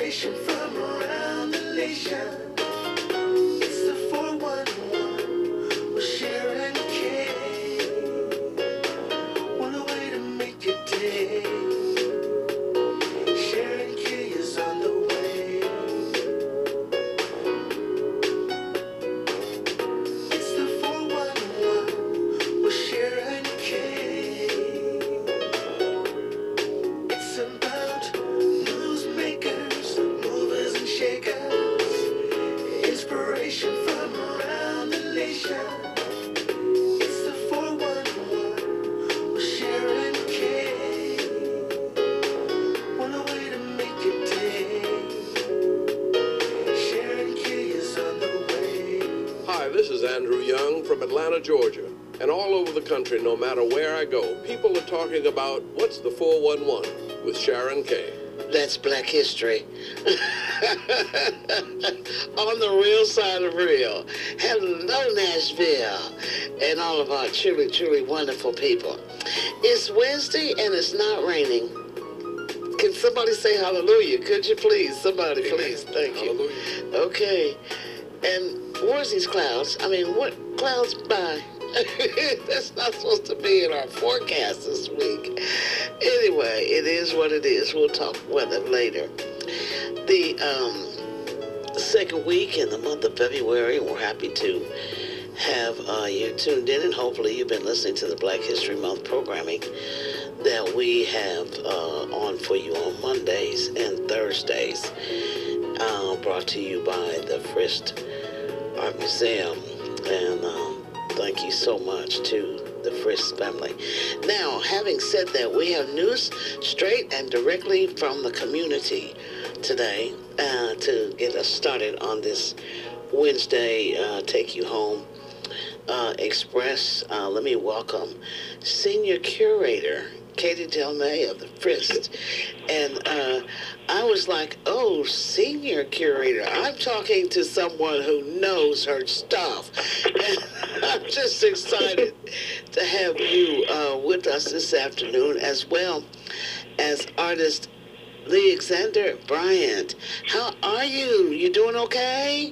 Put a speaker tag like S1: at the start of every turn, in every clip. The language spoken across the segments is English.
S1: Inspiration from around the nation. It's the 411 with Sharon Kay. What a way to make your day. Sharon Kay is on the way. It's the 411 with Sharon Kay. It's about newsmakers, movers and shakers. Inspiration from around the nation. It's the 411 with Sharon Kay. What a way to make your day. Sharon Kay is on the way.
S2: Hi, this is Andrew Young from Atlanta, Georgia. And all over the country, no matter where I go, people are talking about what's the 411 with Sharon Kay.
S3: That's Black History. On the real side of real. Hello, Nashville. And all of our truly, truly wonderful people. It's Wednesday and it's not raining. Can somebody say hallelujah? Could you please? Somebody, please. Thank you.
S2: Hallelujah.
S3: Okay. And where's these clouds? I mean, what clouds by? That's not supposed to be in our forecast this week. Anyway, it is what it is. We'll talk weather later. The second week in the month of February, we're happy to have you tuned in, and hopefully you've been listening to the Black History Month programming that we have on for you on Mondays and Thursdays, brought to you by the Frist Art Museum, and thank you so much to the Frist family. Now, having said that, we have news straight and directly from the community today to get us started on this Wednesday Take You Home Express. Let me welcome Senior Curator Katie Del May of the Frist. And I was like, oh, Senior Curator, I'm talking to someone who knows her stuff. And I'm just excited to have you with us this afternoon, as well as artist Alexander Bryant. How are you? You doing okay?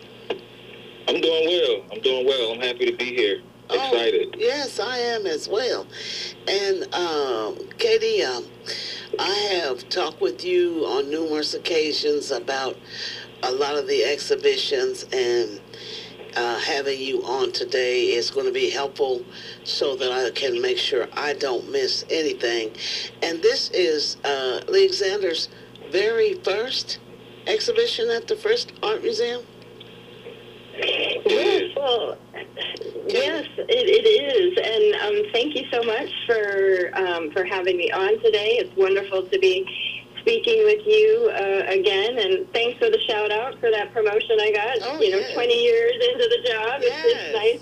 S4: I'm doing well. I'm happy to be here. Excited.
S3: Oh, yes, I am as well. And Katie, I have talked with you on numerous occasions about a lot of the exhibitions, and having you on today is going to be helpful so that I can make sure I don't miss anything. And this is Alexander's very first exhibition at the Frist Art Museum?
S5: Yes, well, yes, it is, and thank you so much for having me on today. It's wonderful to be speaking with you again, and thanks for the shout out for that promotion I got.
S3: Oh,
S5: you know,
S3: yes.
S5: 20 years into the job,
S3: Yes.
S5: it's nice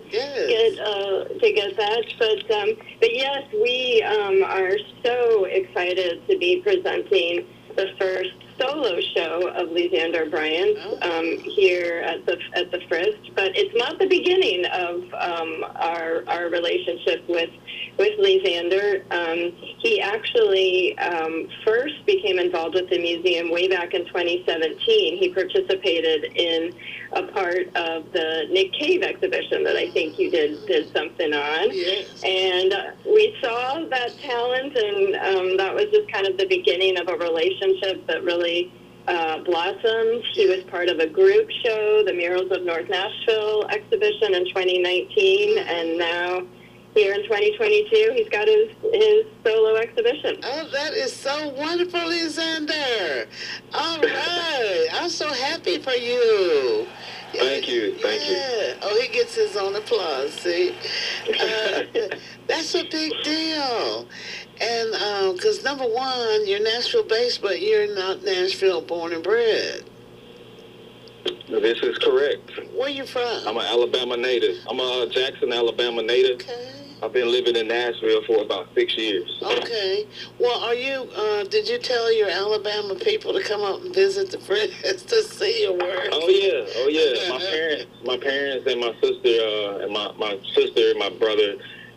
S5: to get that. But yes, we are so excited to be presenting the first solo show of Alexander Bryant here at the Frist, but it's not the beginning of our relationship with Alexander. He actually first became involved with the museum way back in 2017. He participated in a part of the Nick Cave exhibition that I think you did something on.
S3: Yes.
S5: And we saw that talent, and that was just kind of the beginning of a relationship that really blossomed. He was part of a group show, the Murals of North Nashville exhibition in 2019, and now here in 2022, he's got his solo exhibition.
S3: Oh, that is so wonderful, Alexander. All right. I'm so happy for you.
S4: Thank you.
S3: Oh, he gets his own applause, see? That's a big deal. And because, number one, you're Nashville-based, but you're not Nashville born and bred.
S4: This is correct.
S3: Where you from?
S4: I'm an Alabama native. I'm a Jackson, Alabama native.
S3: Okay.
S4: I've been living in Nashville for about 6 years.
S3: Okay. Well, are you, did you tell your Alabama people to come up and visit the Frist to see your work?
S4: Oh yeah. My parents and my sister, and my sister, my brother,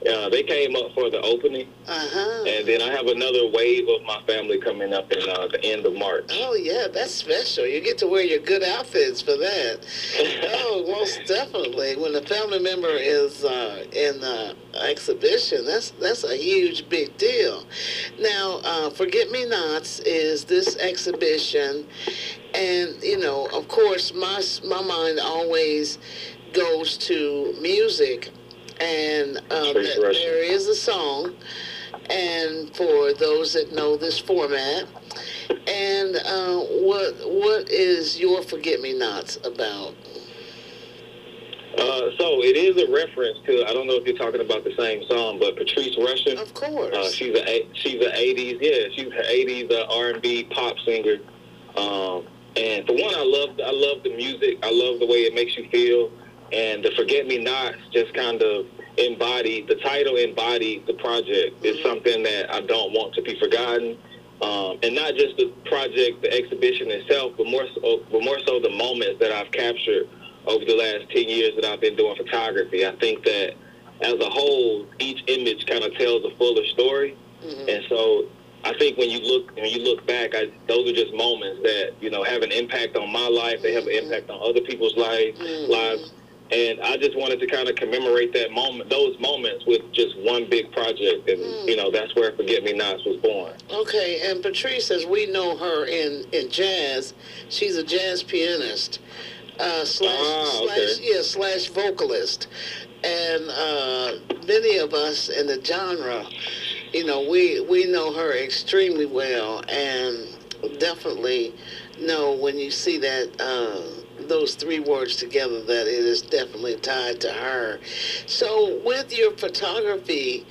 S4: They came up for the opening, and then I have another wave of my family coming up in the end of March.
S3: Oh, yeah, that's special. You get to wear your good outfits for that. Oh, most definitely. When a family member is in the exhibition, that's a huge, big deal. Now, Forget Me Nots is this exhibition, and, you know, of course, my mind always goes to music, and there is a song, and for those that know this format, and what is your Forget Me Nots about?
S4: So it is a reference to, I don't know if you're talking about the same song, but Patrice Rushen.
S3: Of course.
S4: She's a 80s, she's an 80s R&B pop singer. And for one, I love the music. I love the way it makes you feel. And the Forget Me Nots just kind of embodied the project. It's something that I don't want to be forgotten. And not just the project, the exhibition itself, but more so the moments that I've captured over the last 10 years that I've been doing photography. I think that as a whole, each image kind of tells a fuller story. And so I think when you look back, those are just moments that, you know, have an impact on my life. They have an impact on other people's lives. And I just wanted to kind of commemorate those moments with just one big project. And, you know, that's where Forget Me Nots was born.
S3: Okay, and Patrice, as we know her in jazz, she's a jazz pianist. Slash vocalist, and many of us in the genre, you know, we know her extremely well, and definitely know when you see that those three words together that it is definitely tied to her. So with your photography,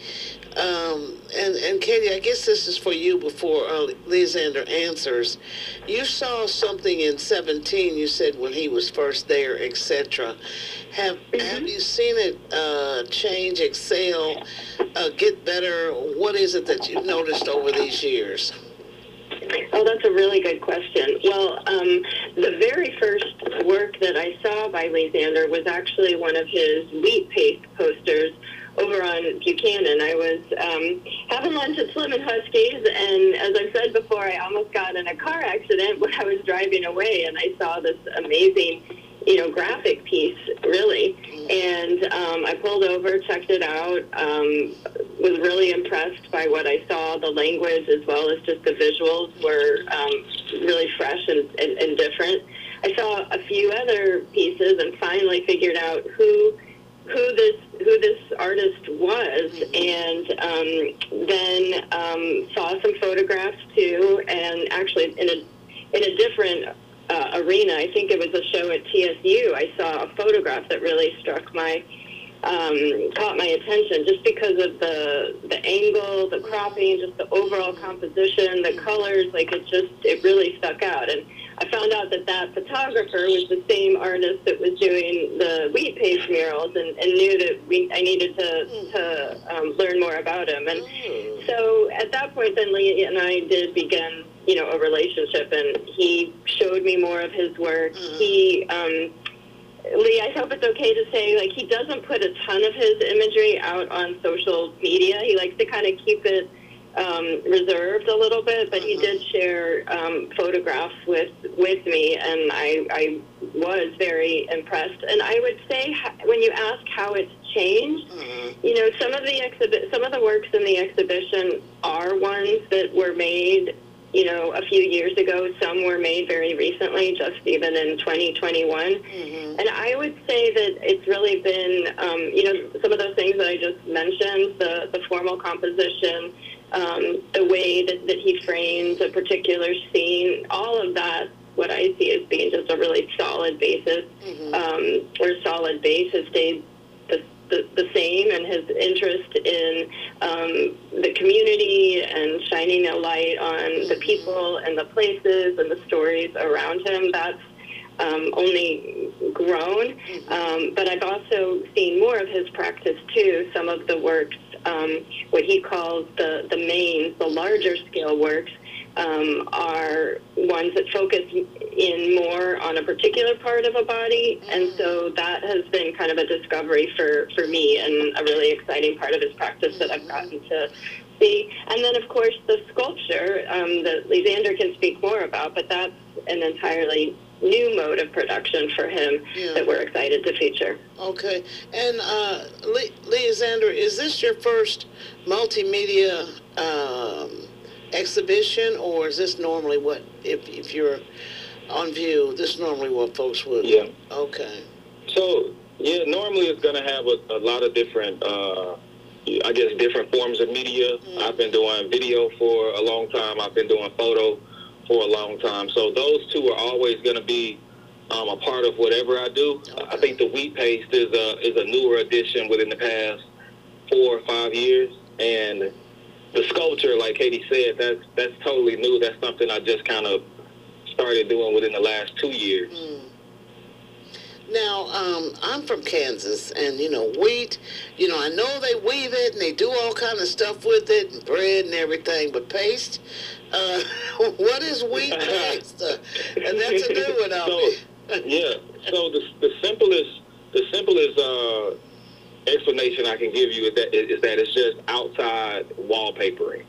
S3: and Katie, I guess this is for you before Lysander answers. You saw something in 17, you said, when he was first there, etc. Have you seen it change, excel, get better? What is it that you've noticed over these years?
S5: Oh, that's a really good question. Well, the very first work that I saw by Lysander was actually one of his wheat paste posters over on Buchanan. I was having lunch at Slim and Huskies, and as I've said before, I almost got in a car accident when I was driving away, and I saw this amazing, you know, graphic piece, really. And I pulled over, checked it out, was really impressed by what I saw. The language as well as just the visuals were really fresh and different. I saw a few other pieces and finally figured out who this artist was, and then saw some photographs too, and actually in a different arena, I think it was a show at TSU, I saw a photograph that really caught my attention just because of the angle, the cropping, just the overall composition, the colors, like it really stuck out. And I found out that photographer was the same artist that was doing the wheat paste murals, and knew that I needed to learn more about him. And so at that point, then Lee and I did begin, you know, a relationship, and he showed me more of his work. He, Lee, I hope it's okay to say, like, he doesn't put a ton of his imagery out on social media. He likes to kind of keep it reserved a little bit, but he did share photographs with me, and I was very impressed. And I would say, when you ask how it's changed, you know, some of the works in the exhibition are ones that were made, you know, a few years ago. Some were made very recently, just even in 2021. And I would say that it's really been, you know, some of those things that I just mentioned, the formal composition, the way that he frames a particular scene, all of that, what I see as being just a really solid basis, or solid base, has stayed the same, and his interest in the community and shining a light on the people and the places and the stories around him, that's only grown. But I've also seen more of his practice too. Some of the works, what he calls the mains, the larger scale works, are ones ones that focus in more on a particular part of a body. And so that has been kind of a discovery for me, and a really exciting part of his practice that I've gotten to see. And then, of course, the sculpture that Lysander can speak more about, but that's an entirely new mode of production for him that we're excited to feature.
S3: Okay. And Lysander, is this your first multimedia exhibition, or is this normally what, if you're on View, this is normally what folks would?
S4: Yeah.
S3: Okay.
S4: So, yeah, normally it's going to have a lot of different, different forms of media. I've been doing video for a long time. I've been doing photo for a long time. So those two are always going to be a part of whatever I do. Okay. I think the wheat paste is a newer addition within the past 4 or 5 years. And the sculpture, like Katie said, that's totally new. That's something I just kind of started doing within the last 2 years.
S3: Now, I'm from Kansas, and, wheat, I know they weave it, and they do all kind of stuff with it, and bread and everything, but paste, what is wheat paste? And that's a new one on me.
S4: Yeah, so the simplest explanation I can give you is that it's just outside wallpapering.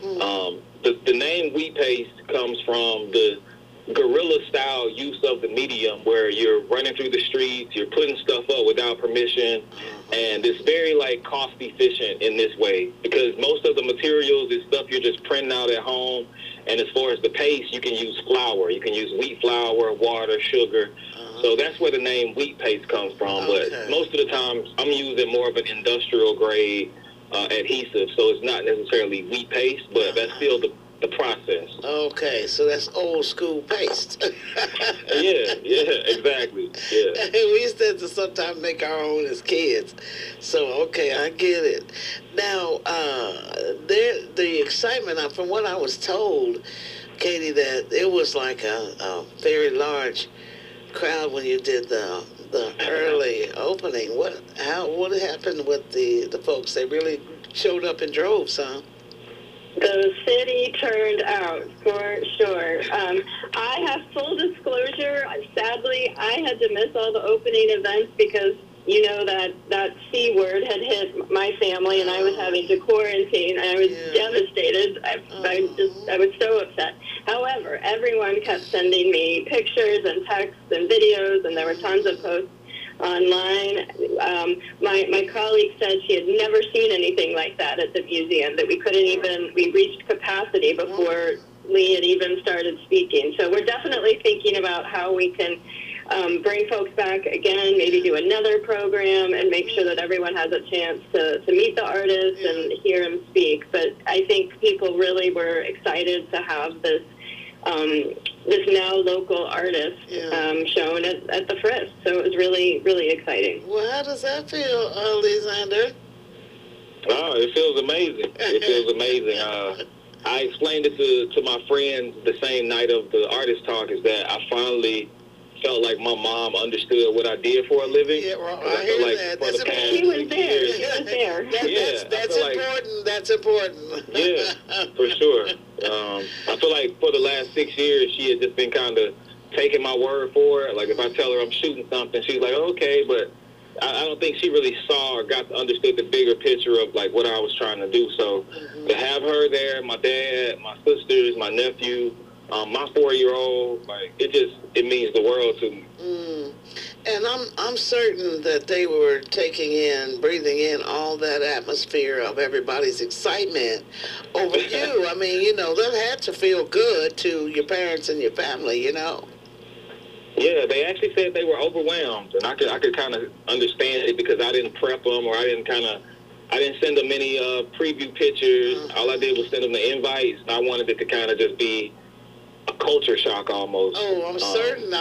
S4: The name wheat paste comes from the guerrilla style use of the medium, where you're running through the streets, you're putting stuff up without permission, and it's very cost efficient in this way, because most of the materials is stuff you're just printing out at home. And as far as the paste, you can use flour, you can use wheat flour, water, sugar. So that's where the name wheat paste comes from.
S3: Okay.
S4: But most of the time I'm using more of an industrial grade adhesive, so it's not necessarily wheat paste, but that's still the process.
S3: Okay, so that's old school paste.
S4: Yeah, exactly. Yeah.
S3: We used to sometimes make our own as kids. So, okay, I get it. Now, the excitement, from what I was told, Katie, that it was like a very large crowd when you did the early opening. What happened with the folks? They really showed up in droves, huh?
S5: The city turned out, for sure. I have full disclosure. Sadly, I had to miss all the opening events because, that C word had hit my family, and I was having to quarantine. I was devastated. I was so upset. However, everyone kept sending me pictures and texts and videos, and there were tons of posts online. My colleague said she had never seen anything like that at the museum, that we reached capacity before Lee had even started speaking. So we're definitely thinking about how we can bring folks back again, maybe do another program and make sure that everyone has a chance to meet the artist and hear him speak. But I think people really were excited to have this now local artist shown at the Frisk. So it was really, really exciting.
S3: Well, how does that feel, Lysander?
S4: Oh, it feels amazing. It feels amazing. I explained it to my friends the same night of the artist talk, is that I finally felt like my mom understood what I did for a living.
S3: Yeah, well, I hear that. That's important.
S5: She was there. She was there.
S3: That's important. That's important.
S4: Yeah, for sure. I feel like for the last 6 years, she had just been kind of taking my word for it. Like, if I tell her I'm shooting something, she's like, okay, but I don't think she really saw or got to understood the bigger picture of, what I was trying to do. So to have her there, my dad, my sisters, my nephew, my 4-year-old, it means the world to me.
S3: And I'm certain that they were breathing in all that atmosphere of everybody's excitement over you. I mean, that had to feel good to your parents and your family,
S4: Yeah, they actually said they were overwhelmed, and I could kind of understand it, because I didn't prep them, or I didn't send them any preview pictures. All I did was send them the invites, and I wanted it to kind of just be a culture shock almost.
S3: Oh, I'm certain.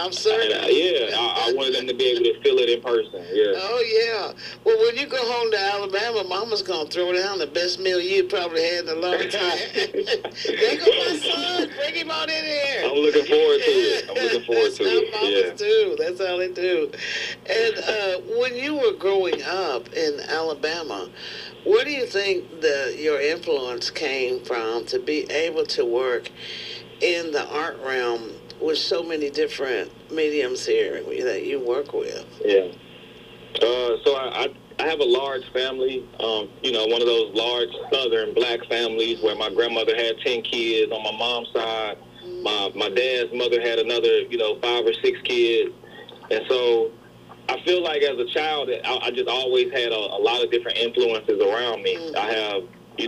S4: I wanted them to be able to feel it in person. Yeah.
S3: Oh, yeah. Well, when you go home to Alabama, Mama's going to throw down the best meal you probably had in a long time. There go my son. Bring him on in here.
S4: I'm looking forward to it.
S3: Mamas do. That's how they do. And when you were growing up in Alabama, where do you think your influence came from to be able to work in the art realm with so many different mediums here that you work with?
S4: Yeah. So I have a large family, one of those large Southern black families where my grandmother had 10 kids on my mom's side. My dad's mother had another, 5 or 6 kids. And so I feel like as a child, I just always had a lot of different influences around me. I have,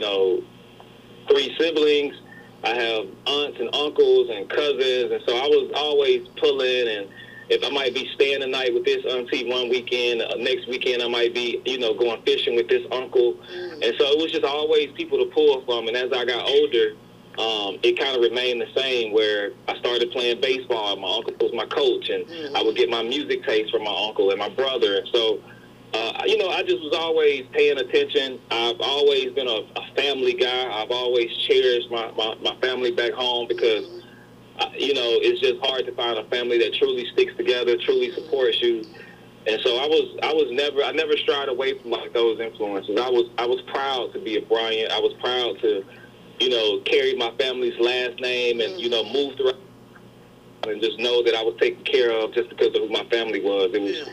S4: 3 siblings. I have aunts and uncles and cousins. And so I was always pulling, and if I might be staying the night with this auntie one weekend, next weekend I might be, going fishing with this uncle. And so it was just always people to pull from. And as I got older, it kind of remained the same, where I started playing baseball. My uncle was my coach, and I would get my music taste from my uncle and my brother. And so, I just was always paying attention. I've always been a family guy. I've always cherished my family back home because, it's just hard to find a family that truly sticks together, truly supports you. And so I never strayed away from like those influences. I was proud to be a Bryant. I was proud to, carry my family's last name and, move around and just know that I was taken care of just because of who my family was. It was,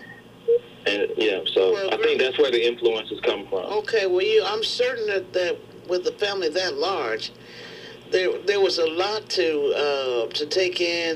S4: I think that's where the influences come from.
S3: Okay, well, I'm certain that with the family that large, there was a lot to take in,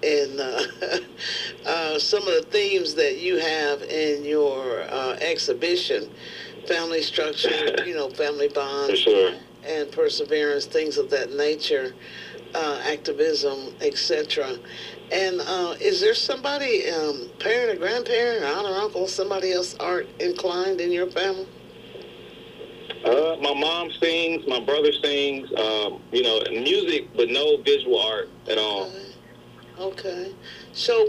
S3: and some of the themes that you have in your exhibition, family structure, family bonds. For
S4: sure.
S3: And perseverance, things of that nature, activism, etc. And is there somebody, parent or grandparent, aunt or uncle, somebody else art inclined in your family?
S4: My mom sings, my brother sings, music, but no visual art at all.
S3: Okay. So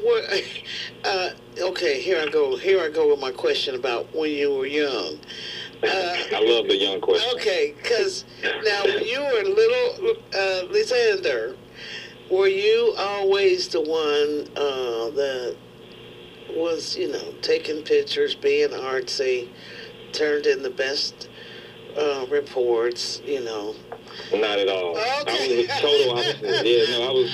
S3: here I go with my question about when you were young.
S4: I love the young question.
S3: Okay, because now when you were little, Lysander, were you always the one that was, taking pictures, being artsy, turned in the best reports,
S4: Not at all.
S3: Okay.
S4: I was a total opposite. Yeah, no,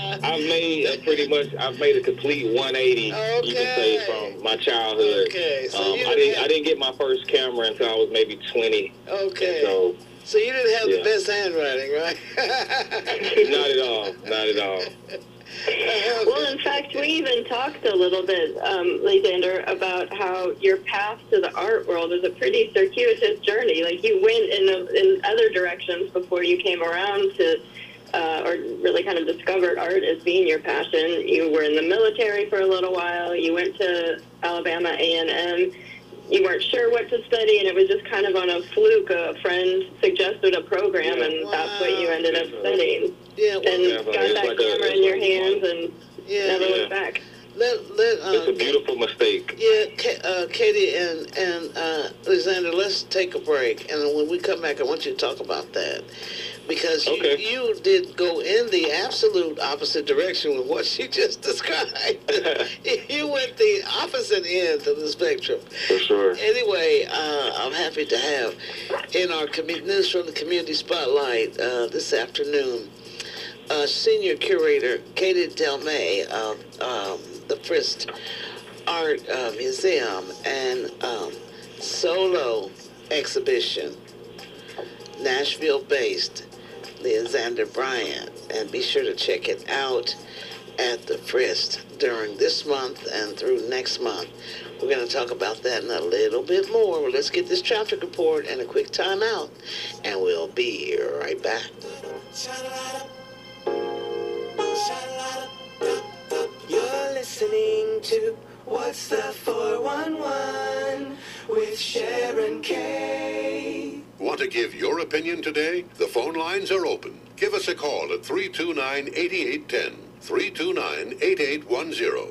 S4: I've made a complete 180, you can say, from my childhood.
S3: Okay. So
S4: I didn't get my first camera until I was maybe 20.
S3: Okay. So you didn't have the best handwriting, right?
S4: Not at all.
S5: Well, in fact, we even talked a little bit, Lysander, about how your path to the art world is a pretty circuitous journey. Like, you went in other directions before you came around to, or really kind of discovered art as being your passion. You were in the military for a little while. You went to Alabama A&M. You weren't sure what to study, and it was just kind of on a fluke. A friend suggested a program, and that's what you ended up studying.
S3: Yeah,
S5: and got that camera in your hands and never looked back.
S4: It's a beautiful mistake.
S3: Yeah, Katie and Lysander, let's take a break, and when we come back, I want you to talk about that. Because you did go in the absolute opposite direction with what she just described. You went the opposite end of the spectrum.
S4: For sure.
S3: Anyway, I'm happy to have in our News from the Community Spotlight this afternoon, Senior Curator Katie Delmay of the Frist Art Museum and solo exhibition, Nashville-based, Lysander Bryant, and be sure to check it out at the Frist during this month and through next month. We're going to talk about that and a little bit more. Well, let's get this traffic report and a quick time out, and we'll be right back.
S1: You're listening to What's the 411 with Sharon K.
S6: Want to give your opinion today? The phone lines are open. Give us a call at 329-8810, 329-8810.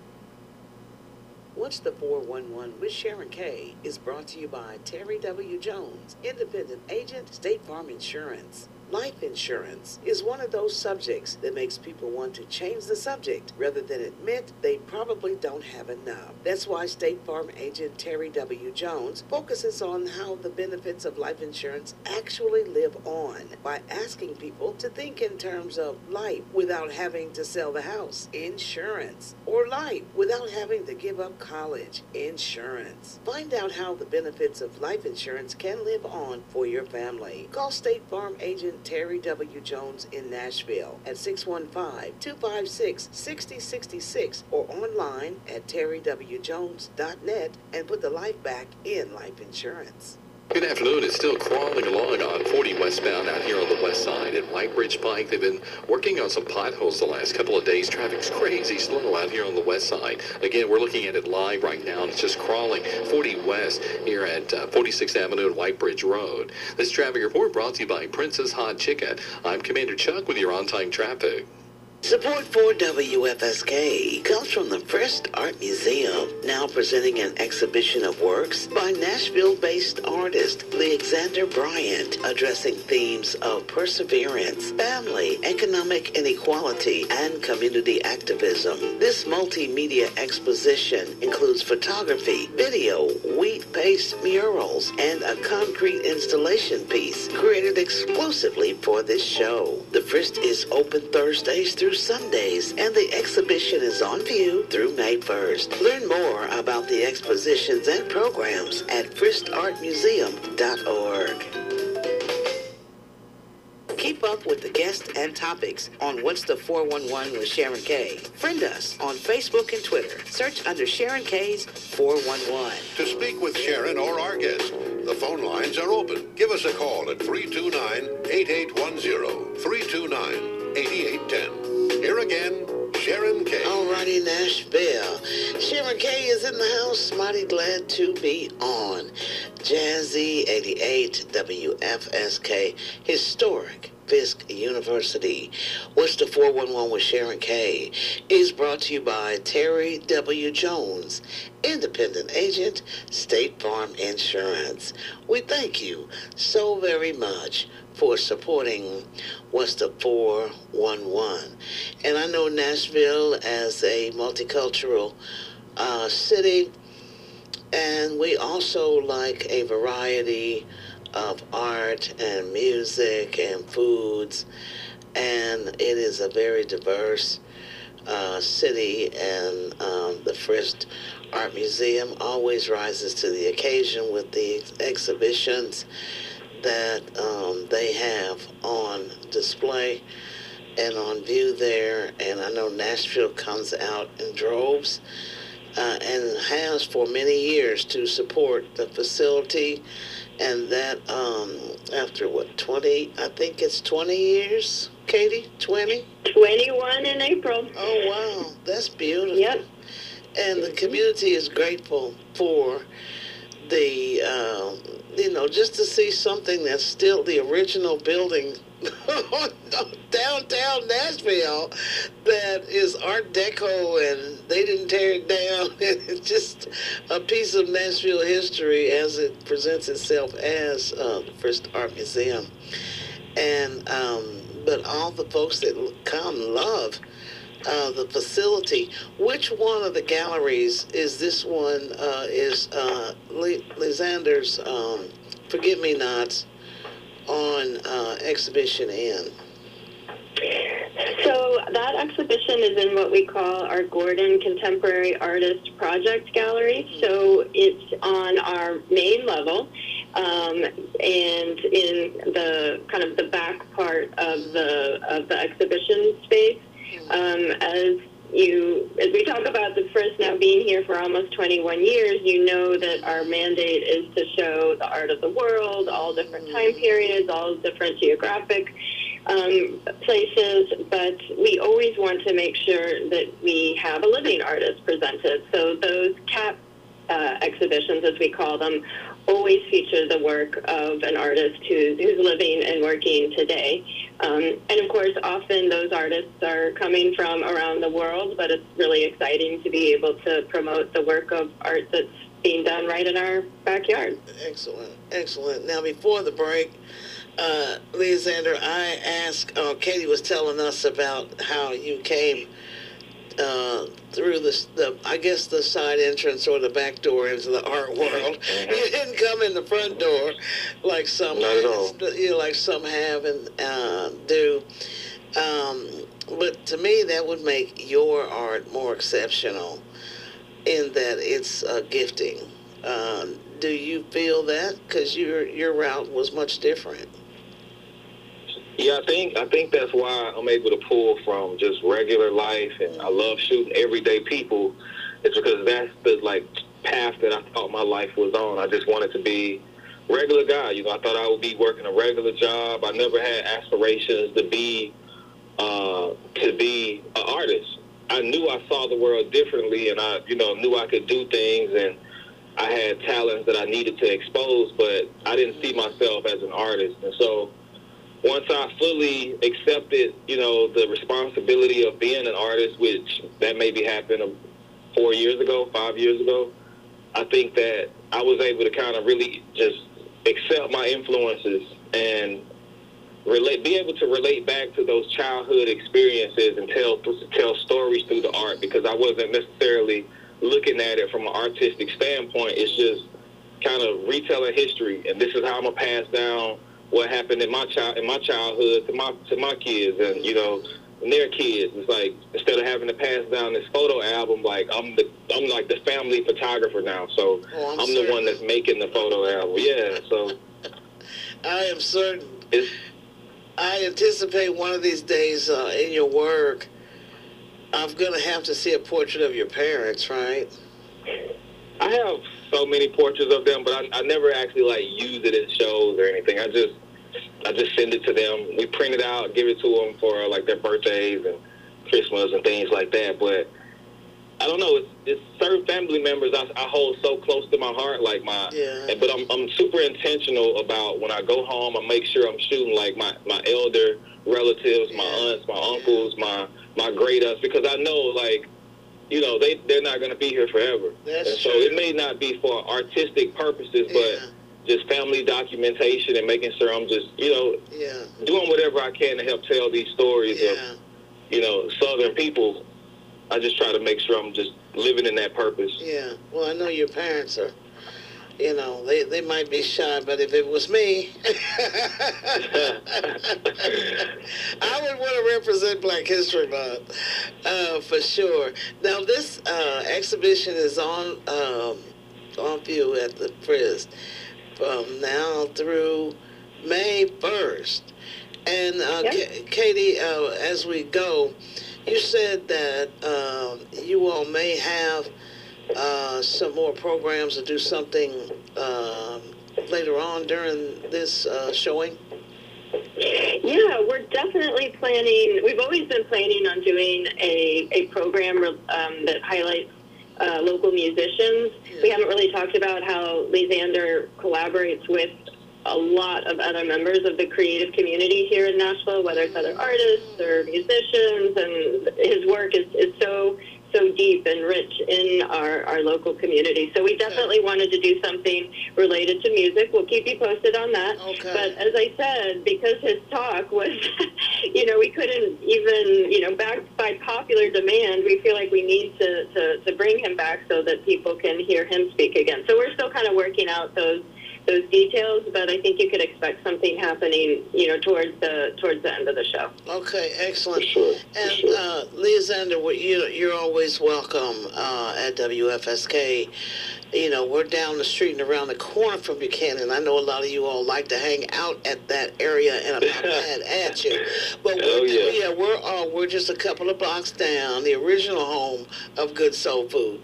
S3: What's the 411 with Sharon K. is brought to you by Terry W. Jones, Independent Agent, State Farm Insurance. Life insurance is one of those subjects that makes people want to change the subject rather than admit they probably don't have enough. That's why State Farm agent Terry W. Jones focuses on how the benefits of life insurance actually live on by asking people to think in terms of life without having to sell the house, insurance, or life without having to give up college, insurance. Find out how the benefits of life insurance can live on for your family. Call State Farm agent Terry W. Jones in Nashville at 615-256-6066 or online at terrywjones.net and put the life back in life insurance.
S7: Good afternoon. It's still crawling along on 40 westbound out here on the west side at White Bridge Pike. They've been working on some potholes the last couple of days. Traffic's crazy slow out here on the west side. Again, we're looking at it live right now, and it's just crawling 40 west here at 46th Avenue and White Bridge Road. This traffic report brought to you by Princess Hot Chicken. I'm Commander Chuck with your on-time traffic.
S3: Support for WFSK comes from the First Art Museum, now presenting an exhibition of works by Nashville-based artist Alexander Bryant, addressing themes of perseverance, family, economic inequality, and community activism. This multimedia exposition includes photography, video, wheat-based murals, and a concrete installation piece created exclusively for this show. The First is open Thursdays through Sundays, and the exhibition is on view through May 1st. Learn more about the expositions and programs at FirstArtMuseum.org. Keep up with the guests and topics on What's the 411 with Sharon K. Friend us on Facebook and Twitter. Search under Sharon K's 411.
S6: To speak with Sharon or our guest, the phone lines are open. Give us a call at 329-8810, 329-8810. Here again, Sharon K.
S3: Alrighty, Nashville. Sharon K is in the house. Mighty glad to be on Jazzy 88 WFSK Historic Fisk University. What's the 411 with Sharon K is brought to you by Terry W. Jones, independent agent, State Farm Insurance. We thank you so very much for supporting What's the 411. And I know Nashville as a multicultural city, and we also like a variety of art and music and foods, and it is a very diverse city, and the First Art Museum always rises to the occasion with the exhibitions that they have on display and on view there. And I know Nashville comes out in droves and has for many years to support the facility. And that after 20, I think it's 20 years, Katie, 20?
S5: 21 in April.
S3: Oh, wow, that's beautiful.
S5: Yep.
S3: And the community is grateful for the, just to see something that's still the original building downtown Nashville that is Art Deco, and they didn't tear it down. It's just a piece of Nashville history as it presents itself as the First Art Museum. And but all the folks that come love the facility. Which one of the galleries is this one? Is Lysander's Forgive Me Nots on exhibition in?
S5: So that exhibition is in what we call our Gordon Contemporary Artist Project Gallery. So it's on our main level, and in the kind of the back part of the exhibition space. As we talk about the First now being here for almost 21 years, you know that our mandate is to show the art of the world, all different time periods, all different geographic places, but we always want to make sure that we have a living artist presented. So those CAP exhibitions, as we call them, always feature the work of an artist who's living and working today. And of course, often those artists are coming from around the world, but it's really exciting to be able to promote the work of art that's being done right in our backyard.
S3: Excellent, excellent. Now, before the break, Leasander, I asked, Katie was telling us about how you came through I guess the side entrance or the back door into the art world.
S4: Mm-hmm.
S3: You didn't come in the front door like some,
S4: Not at all.
S3: like some have and do. But to me, that would make your art more exceptional in that it's gifting. Do you feel that? Because your route was much different.
S4: Yeah, I think that's why I'm able to pull from just regular life, and I love shooting everyday people. It's because that's the path that I thought my life was on. I just wanted to be a regular guy. You know, I thought I would be working a regular job. I never had aspirations to be an artist. I knew I saw the world differently, and I knew I could do things, and I had talents that I needed to expose, but I didn't see myself as an artist. And so once I fully accepted, the responsibility of being an artist, which that maybe happened 4 years ago, 5 years ago, I think that I was able to kind of really just accept my influences and be able to relate back to those childhood experiences and tell stories through the art, because I wasn't necessarily looking at it from an artistic standpoint. It's just kind of retelling history, and this is how I'm gonna pass down what happened in my childhood to my kids, and their kids. It's like, instead of having to pass down this photo album, I'm like the family photographer now. So I'm the one that's making the photo album. Yeah. So
S3: I am certain. I anticipate one of these days in your work, I'm gonna have to see a portrait of your parents, right?
S4: I have so many portraits of them, but I never actually use it in shows or anything. I just send it to them. We print it out, give it to them for their birthdays and Christmas and things like that. But I don't know. It's certain family members I hold so close to my heart, But I'm super intentional about when I go home. I make sure I'm shooting my elder relatives, my aunts, my uncles, my great aunts, because I know they're not going to be here forever.
S3: That's
S4: and so
S3: true.
S4: It may not be for artistic purposes, but just family documentation and making sure I'm just, doing whatever I can to help tell these stories of, Southern people. I just try to make sure I'm just living in that purpose.
S3: Yeah. Well, I know your parents are, they might be shy, but if it was me, I would want to represent Black History Month, for sure. Now, this exhibition is on view at the Friz from now through May 1st. And Katie, as we go, you said that you all may have some more programs to do something later on during this showing.
S5: Yeah, we're definitely planning. We've always been planning on doing a program that highlights local musicians. Yeah. We haven't really talked about how Leasander collaborates with a lot of other members of the creative community here in Nashville, whether it's other artists or musicians, and his work is so deep and rich in our local community. So we definitely wanted to do something related to music. We'll keep you posted on that.
S3: Okay.
S5: But as I said, because his talk was, we couldn't even, backed by popular demand, we feel like we need to bring him back so that people can hear him speak again. So we're still kind of working out those details, but I think you could expect something happening, towards the end of the show.
S3: Okay, excellent.
S4: For sure.
S3: And
S4: sure.
S3: Leasander, you're always welcome at WFSK. We're down the street and around the corner from Buchanan. I know a lot of you all like to hang out at that area, and I'm not mad at you. But we're just a couple of blocks down, the original home of Good Soul Food,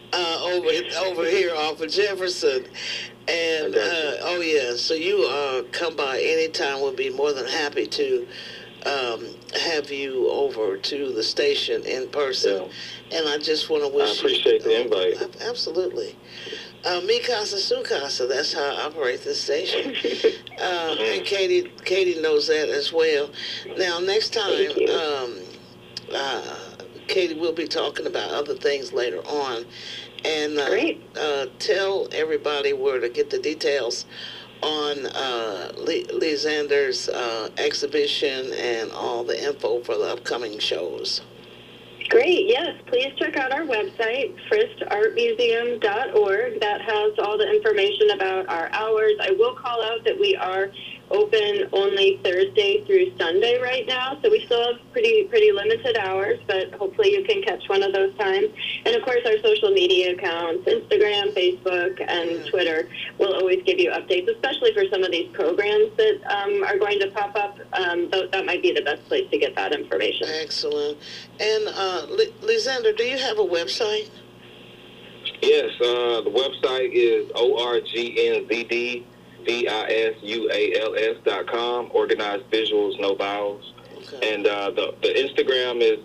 S3: over here off of Jefferson. And so you come by anytime. We'll be more than happy to have you over to the station in person. Yeah. And I just want to wish
S4: I appreciate the invite.
S3: Absolutely. Mi casa, su casa. That's how I operate this station. And Katie knows that as well. Now, next time, Katie will be talking about other things later on. And tell everybody where to get the details on Lysander's exhibition and all the info for the upcoming shows?
S5: Great, yes. Please check out our website, fristartmuseum.org. That has all the information about our hours. I will call out that we are open only Thursday through Sunday right now, so we still have pretty limited hours, but hopefully you can catch one of those times. And of course, our social media accounts, Instagram, Facebook, and Twitter, will always give you updates, especially for some of these programs that are going to pop up. That might be the best place to get that information.
S3: Excellent. And Lysander, do you have a website?
S4: Yes, the website is orgndvisuals.com, organized visuals, no vowels.
S3: Okay.
S4: And the Instagram is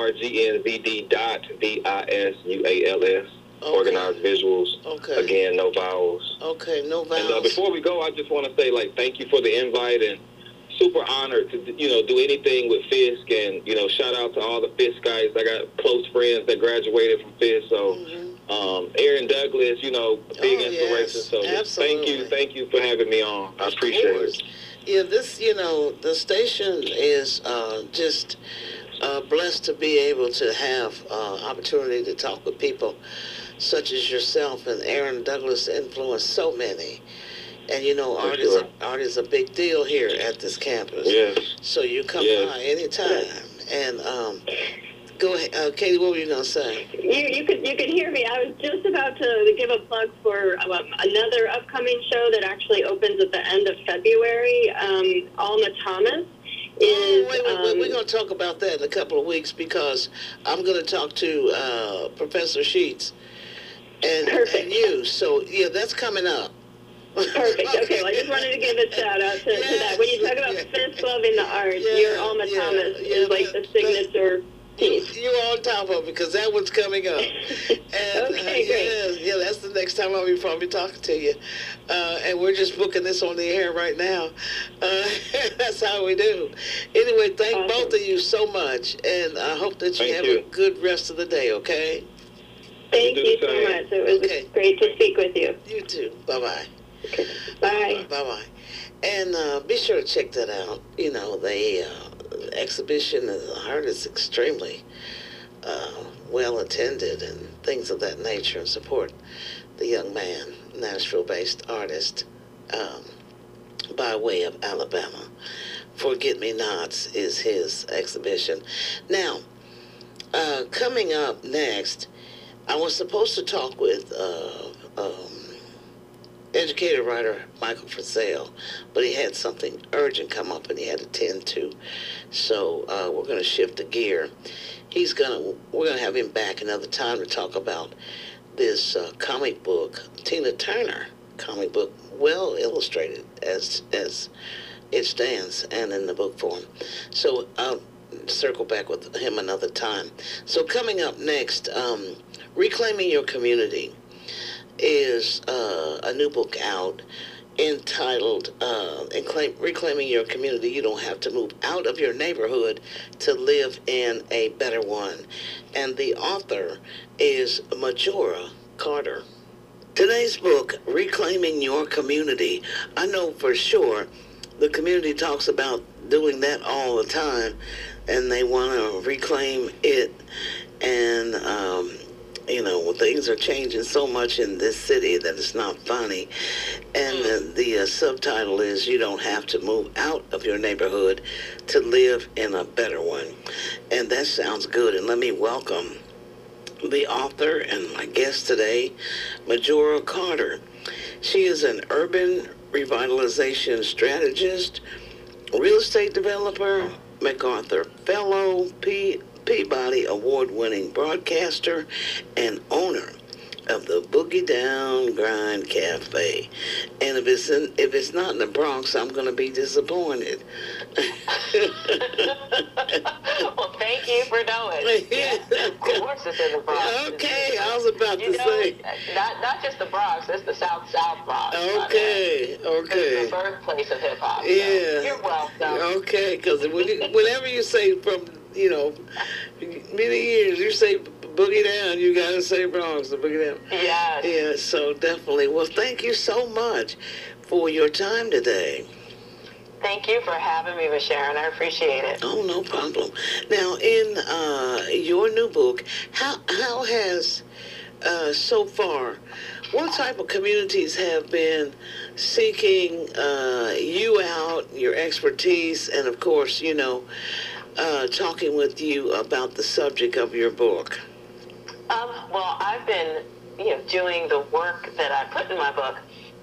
S4: orgndvisuals, organized visuals.
S3: Okay.
S4: Again, no vowels.
S3: Okay, no vowels.
S4: And before we go, I just want to say, thank you for the invite, and super honored to, do anything with Fisk, and, shout out to all the Fisk guys. I got close friends that graduated from Fisk, so Aaron Douglas, big inspiration. So thank you for having me on. I appreciate it.
S3: Yeah, this, the station is just blessed to be able to have opportunity to talk with people such as yourself, and Aaron Douglas influenced so many. And art is a big deal here at this campus.
S4: Yes.
S3: So you come by anytime. And go ahead, Katie. What were you gonna say?
S5: You could hear me. I was just about to give a plug for another upcoming show that actually opens at the end of February. Alma Thomas is.
S3: Wait. We're gonna talk about that in a couple of weeks, because I'm gonna talk to Professor Sheets and you. So that's coming up.
S5: Perfect. Okay, well, I just wanted to give a shout out to that. When you talk about Fisk loving the arts, your Alma Thomas is like the signature piece.
S3: You're on top of it, because that one's coming up. And,
S5: okay, great.
S3: Yeah, that's the next time I'll be probably talking to you. And we're just booking this on the air right now. That's how we do. Anyway, thank both of you so much, and I hope that you have a good rest of the day, okay?
S5: Thank you so much. It was great to speak with you.
S3: You too. Bye-bye.
S5: Okay. Bye.
S3: Bye-bye. And be sure to check that out. The exhibition, I heard, is extremely well attended and things of that nature, and support the young man, Nashville-based artist, by way of Alabama. Forget-Me-Nots is his exhibition. Now, coming up next, I was supposed to talk with educator writer Michael Frizzell, but he had something urgent come up and he had to tend to. So we're going to shift the gear. We're going to have him back another time to talk about this comic book, Tina Turner comic book, well illustrated as it stands and in the book form. So I'll circle back with him another time. So coming up next, Reclaiming Your Community is a new book out entitled Reclaiming Your Community. You don't have to move out of your neighborhood to live in a better one. And the author is Majora Carter. Today's book, Reclaiming Your Community. I know for sure the community talks about doing that all the time, and they want to reclaim it. And things are changing so much in this city that it's not funny. And the subtitle is, You Don't Have to Move Out of Your Neighborhood to Live in a Better One. And that sounds good. And let me welcome the author and my guest today, Majora Carter. She is an urban revitalization strategist, real estate developer, MacArthur Fellow, Peabody Award-winning broadcaster, and owner of the Boogie Down Grind Cafe. And if it's not in the Bronx, I'm going to be disappointed.
S8: Well, thank you for knowing. Yeah, of course it's in the Bronx.
S3: Okay, I was about to say.
S8: Not just the Bronx, it's the South Bronx.
S3: Okay.
S8: It's the birthplace of hip-hop.
S3: Yeah.
S8: So you're welcome.
S3: Okay, because whenever you say from, many years, you say Boogie Down, you got to say Bronx, the Boogie Down.
S8: Yes.
S3: Yeah, so definitely. Well, thank you so much for your time today.
S8: Thank you for having me, Miss Sharon. I appreciate it.
S3: Oh, no problem. Now, in your new book, how has so far, what type of communities have been seeking you out, your expertise, and of course, talking with you about the subject of your book?
S8: Well, I've been, doing the work that I put in my book,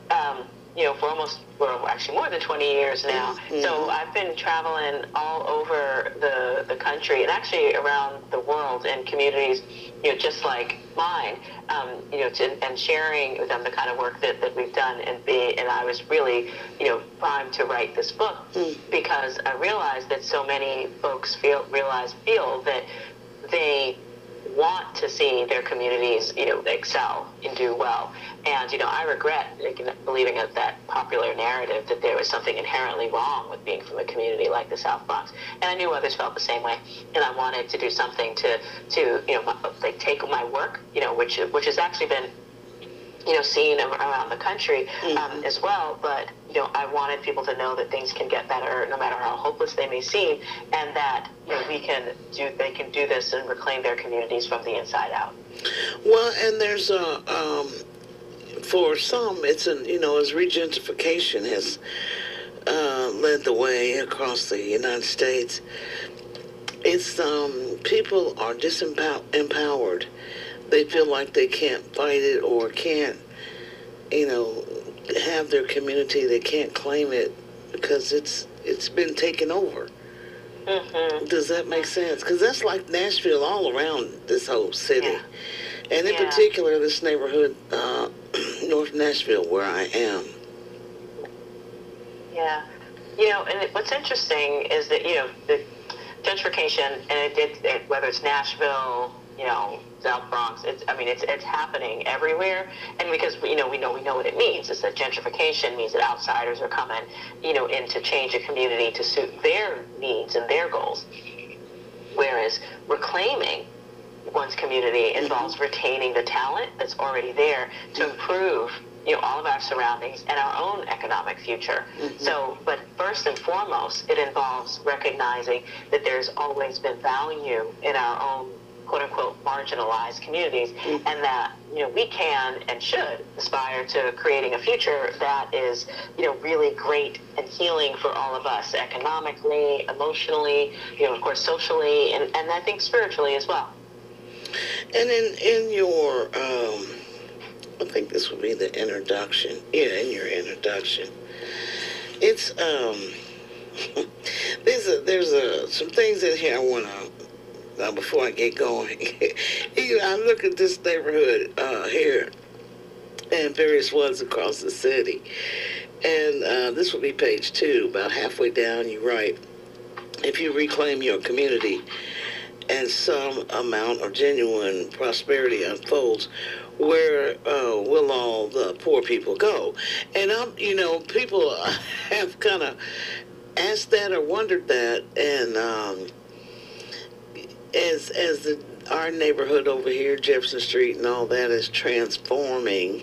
S8: for actually more than 20 years now.
S3: Mm-hmm.
S8: So I've been traveling all over the country and actually around the world in communities, just like mine, and sharing with them the kind of work that we've done. And I was really, primed to write this book because I realized that so many folks feel that they want to see their communities, excel and do well. And, I regret believing that popular narrative that there was something inherently wrong with being from a community like the South Bronx. And I knew others felt the same way. And I wanted to do something to take my work, which has actually been, seen around the country as well. But, I wanted people to know that things can get better no matter how hopeless they may seem, and that they can do this and reclaim their communities from the inside out.
S3: Well, and there's for some, it's as regentification has led the way across the United States. It's people are disempowered. They feel like they can't fight it or can't, have their community. They can't claim it because it's been taken over. Mm-hmm. Does that make sense? Because that's like Nashville all around this whole city. Yeah. And in particular, this neighborhood, North Nashville, where I am.
S8: Yeah. And what's interesting is that, the gentrification, and whether it's Nashville, South Bronx, it's happening everywhere. And because, we know what it means. It's that gentrification means that outsiders are coming, in to change a community to suit their needs and their goals. Whereas reclaiming one's community involves retaining the talent that's already there to improve, all of our surroundings and our own economic future. Mm-hmm. So, but first and foremost, it involves recognizing that there's always been value in our own quote-unquote marginalized communities, and that we can and should aspire to creating a future that is really great and healing for all of us, economically, emotionally, of course socially, and I think spiritually as well.
S3: And in your I think this would be the introduction. Yeah, in your introduction, it's there's some things in here I want to. Before I get going, I look at this neighborhood here and various ones across the city. And this will be page 2, about halfway down, you write, if you reclaim your community and some amount of genuine prosperity unfolds, where will all the poor people go? And people have kind of asked that or wondered that, and as our neighborhood over here, Jefferson Street and all that, is transforming,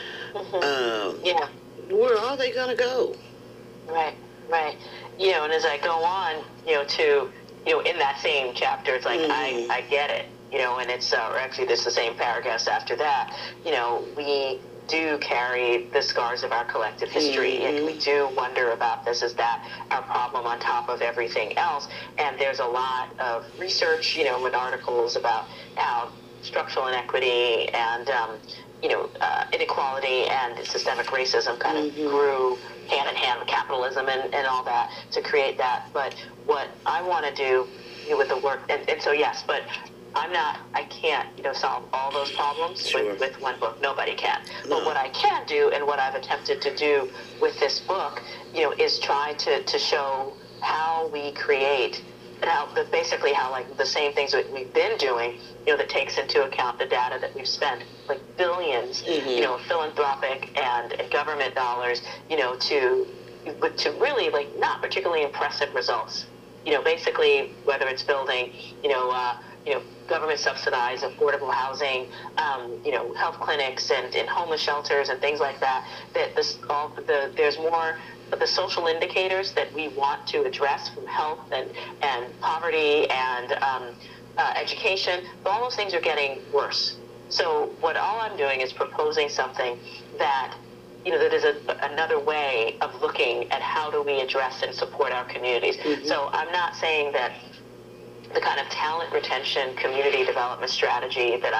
S3: where are they going to go?
S8: Right. And as I go on, to, in that same chapter, it's like, I get it, and it's, or actually there's the same paragraphs after that, we do carry the scars of our collective history, and we do wonder about this. Is that our problem on top of everything else? And there's a lot of research, and articles about how structural inequity and, inequality and systemic racism kind of grew hand in hand with capitalism and all that to create that. But what I want to do with the work, and so yes, but I can't, solve all those problems with one book. Nobody can. No. But what I can do, and what I've attempted to do with this book, is try to show how we create, how like the same things that we've been doing, that takes into account the data that we've spent, like billions, philanthropic and government dollars, to really like not particularly impressive results. Basically, whether it's building, government subsidized affordable housing, health clinics and homeless shelters and things like that. That there's more of the social indicators that we want to address, from health and poverty and education. All those things are getting worse. So all I'm doing is proposing something that that is another way of looking at how do we address and support our communities. Mm-hmm. So I'm not saying that the kind of talent retention, community development strategy that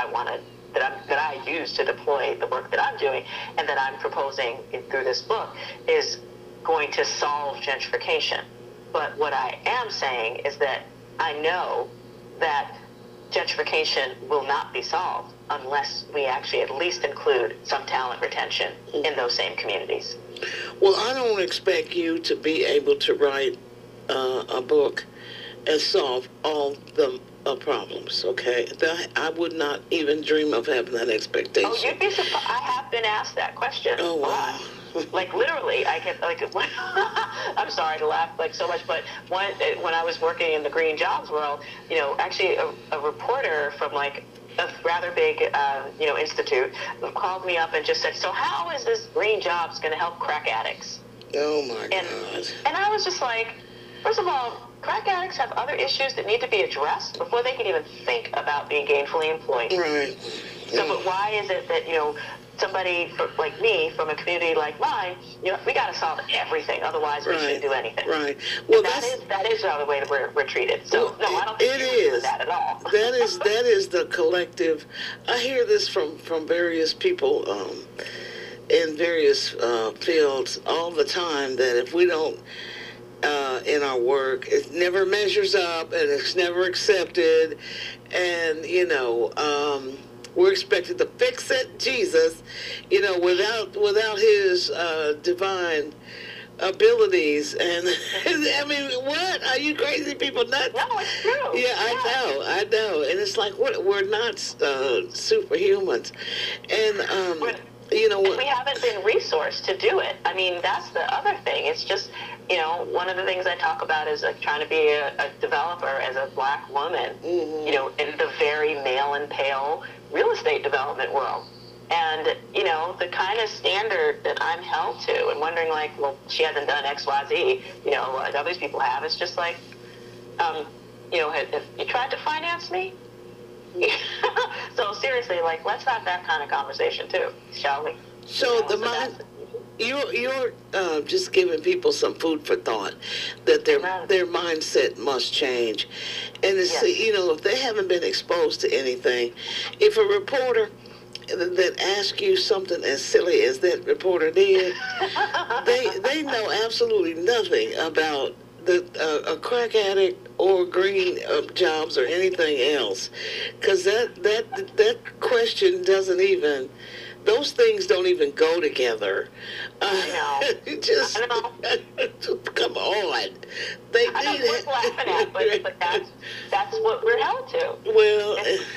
S8: I use to deploy the work that I'm doing and that I'm proposing through this book is going to solve gentrification. But what I am saying is that I know that gentrification will not be solved unless we actually at least include some talent retention in those same communities.
S3: Well, I don't expect you to be able to write a book and solve all the problems, okay? I would not even dream of having that expectation.
S8: Oh, you'd be surprised. I have been asked that question.
S3: Oh, wow.
S8: Like, literally, I get, like, I'm sorry to laugh, like, so much, but when I was working in the green jobs world, actually a reporter from, like, a rather big, institute called me up and just said, so how is this green jobs going to help crack addicts?
S3: Oh, my God.
S8: And I was just like, first of all, crack addicts have other issues that need to be addressed before they can even think about being gainfully employed.
S3: Right.
S8: So, but why is it that, somebody like me from a community like mine, we got to solve everything. Otherwise, we shouldn't do anything.
S3: Right. Well,
S8: that is the way that we're treated. So, no, I don't think
S3: it is
S8: that at all.
S3: that is the collective. I hear this from various people in various fields all the time, that if we don't in our work, it never measures up and it's never accepted, and we're expected to fix it, Jesus, without his divine abilities. And I mean, what? Are you crazy people nuts?
S8: No, it's true.
S3: Yeah, I know. And it's like, we're not superhumans. And,
S8: we haven't been resourced to do it. I mean, that's the other thing. It's just, one of the things I talk about is like trying to be a developer as a black woman, in the very male and pale real estate development world. And, the kind of standard that I'm held to, and wondering like, well, she hasn't done X, Y, Z, like other people have. It's just like, have you tried to finance me? So seriously, like, let's have that kind of conversation too, shall we?
S3: So you're just giving people some food for thought, that their mindset must change. And it's, if they haven't been exposed to anything, if a reporter that asks you something as silly as that reporter did, they know absolutely nothing about a crack addict or green jobs or anything else, because that question doesn't even. Those things don't even go together.
S8: I
S3: know. Come on.
S8: I know worth laughing at, but that's what we're held to.
S3: Well.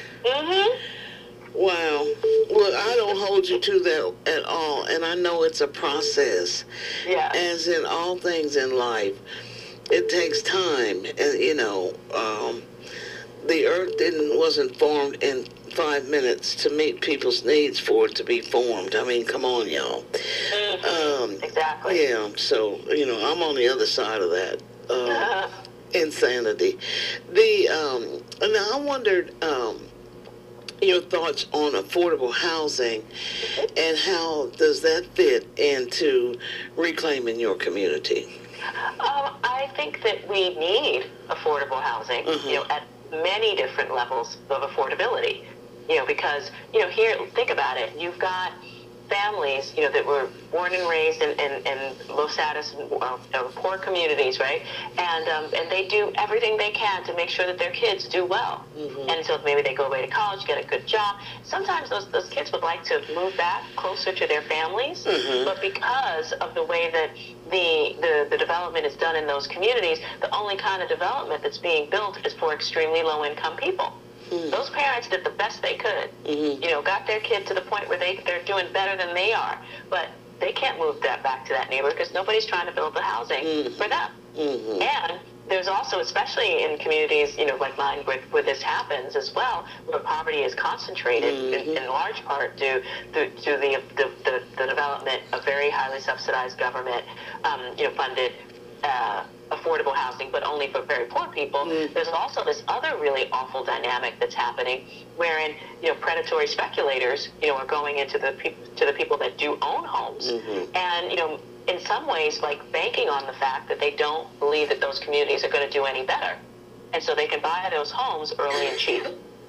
S3: Wow. Well, I don't hold you to that at all, and I know it's a process.
S8: Yeah.
S3: As in all things in life, it takes time, and the earth wasn't formed in 5 minutes to meet people's needs for it to be formed. I mean, come on, y'all.
S8: Exactly.
S3: Yeah, so, I'm on the other side of that insanity. Now I wondered your thoughts on affordable housing, and how does that fit into reclaiming your community?
S8: I think that we need affordable housing, at many different levels of affordability. Because, here, think about it. You've got families, that were born and raised in low status, poor communities, right? And they do everything they can to make sure that their kids do well. And so maybe they go away to college, get a good job. Sometimes those kids would like to move back closer to their families, but because of the way that the development is done in those communities, the only kind of development that's being built is for extremely low-income people. Those parents did the best they could, got their kid to the point where they're doing better than they are, but they can't move that back to that neighborhood because nobody's trying to build the housing for them. And there's also, especially in communities, like mine, where this happens as well, where poverty is concentrated in large part due to the development of very highly subsidized government, funded affordable housing, but only for very poor people. There's also this other really awful dynamic that's happening, wherein predatory speculators are going into the people that do own homes, and in some ways, like banking on the fact that they don't believe that those communities are going to do any better. And so they can buy those homes early and cheap.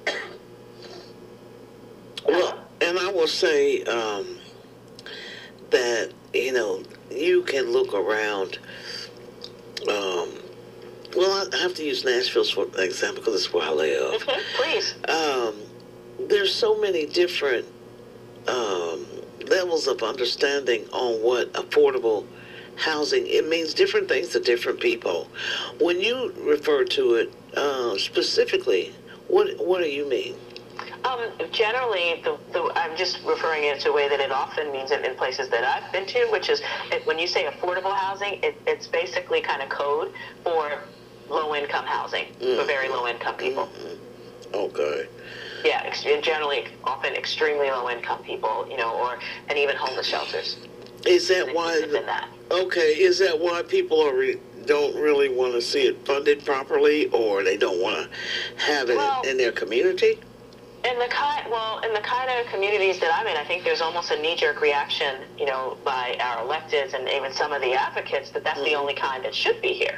S3: Well, and I will say that, you can look around. Well, I have to use Nashville for example because it's where I live.
S8: Please.
S3: There's so many different levels of understanding on what affordable housing, it means different things to different people. When you refer to it specifically, what do you mean?
S8: Generally, I'm just referring it to a way that it often means in places that I've been to, which is when you say affordable housing, it's basically kind of code for low-income housing for very low-income people.
S3: Okay.
S8: Yeah, generally, often extremely low-income people, and even homeless shelters.
S3: Is that why? Okay, is that why people don't really want to see it funded properly, or they don't want to have it in their community?
S8: In the kind of communities that I'm in, I think there's almost a knee-jerk reaction, by our electeds and even some of the advocates that that's the only kind that should be here.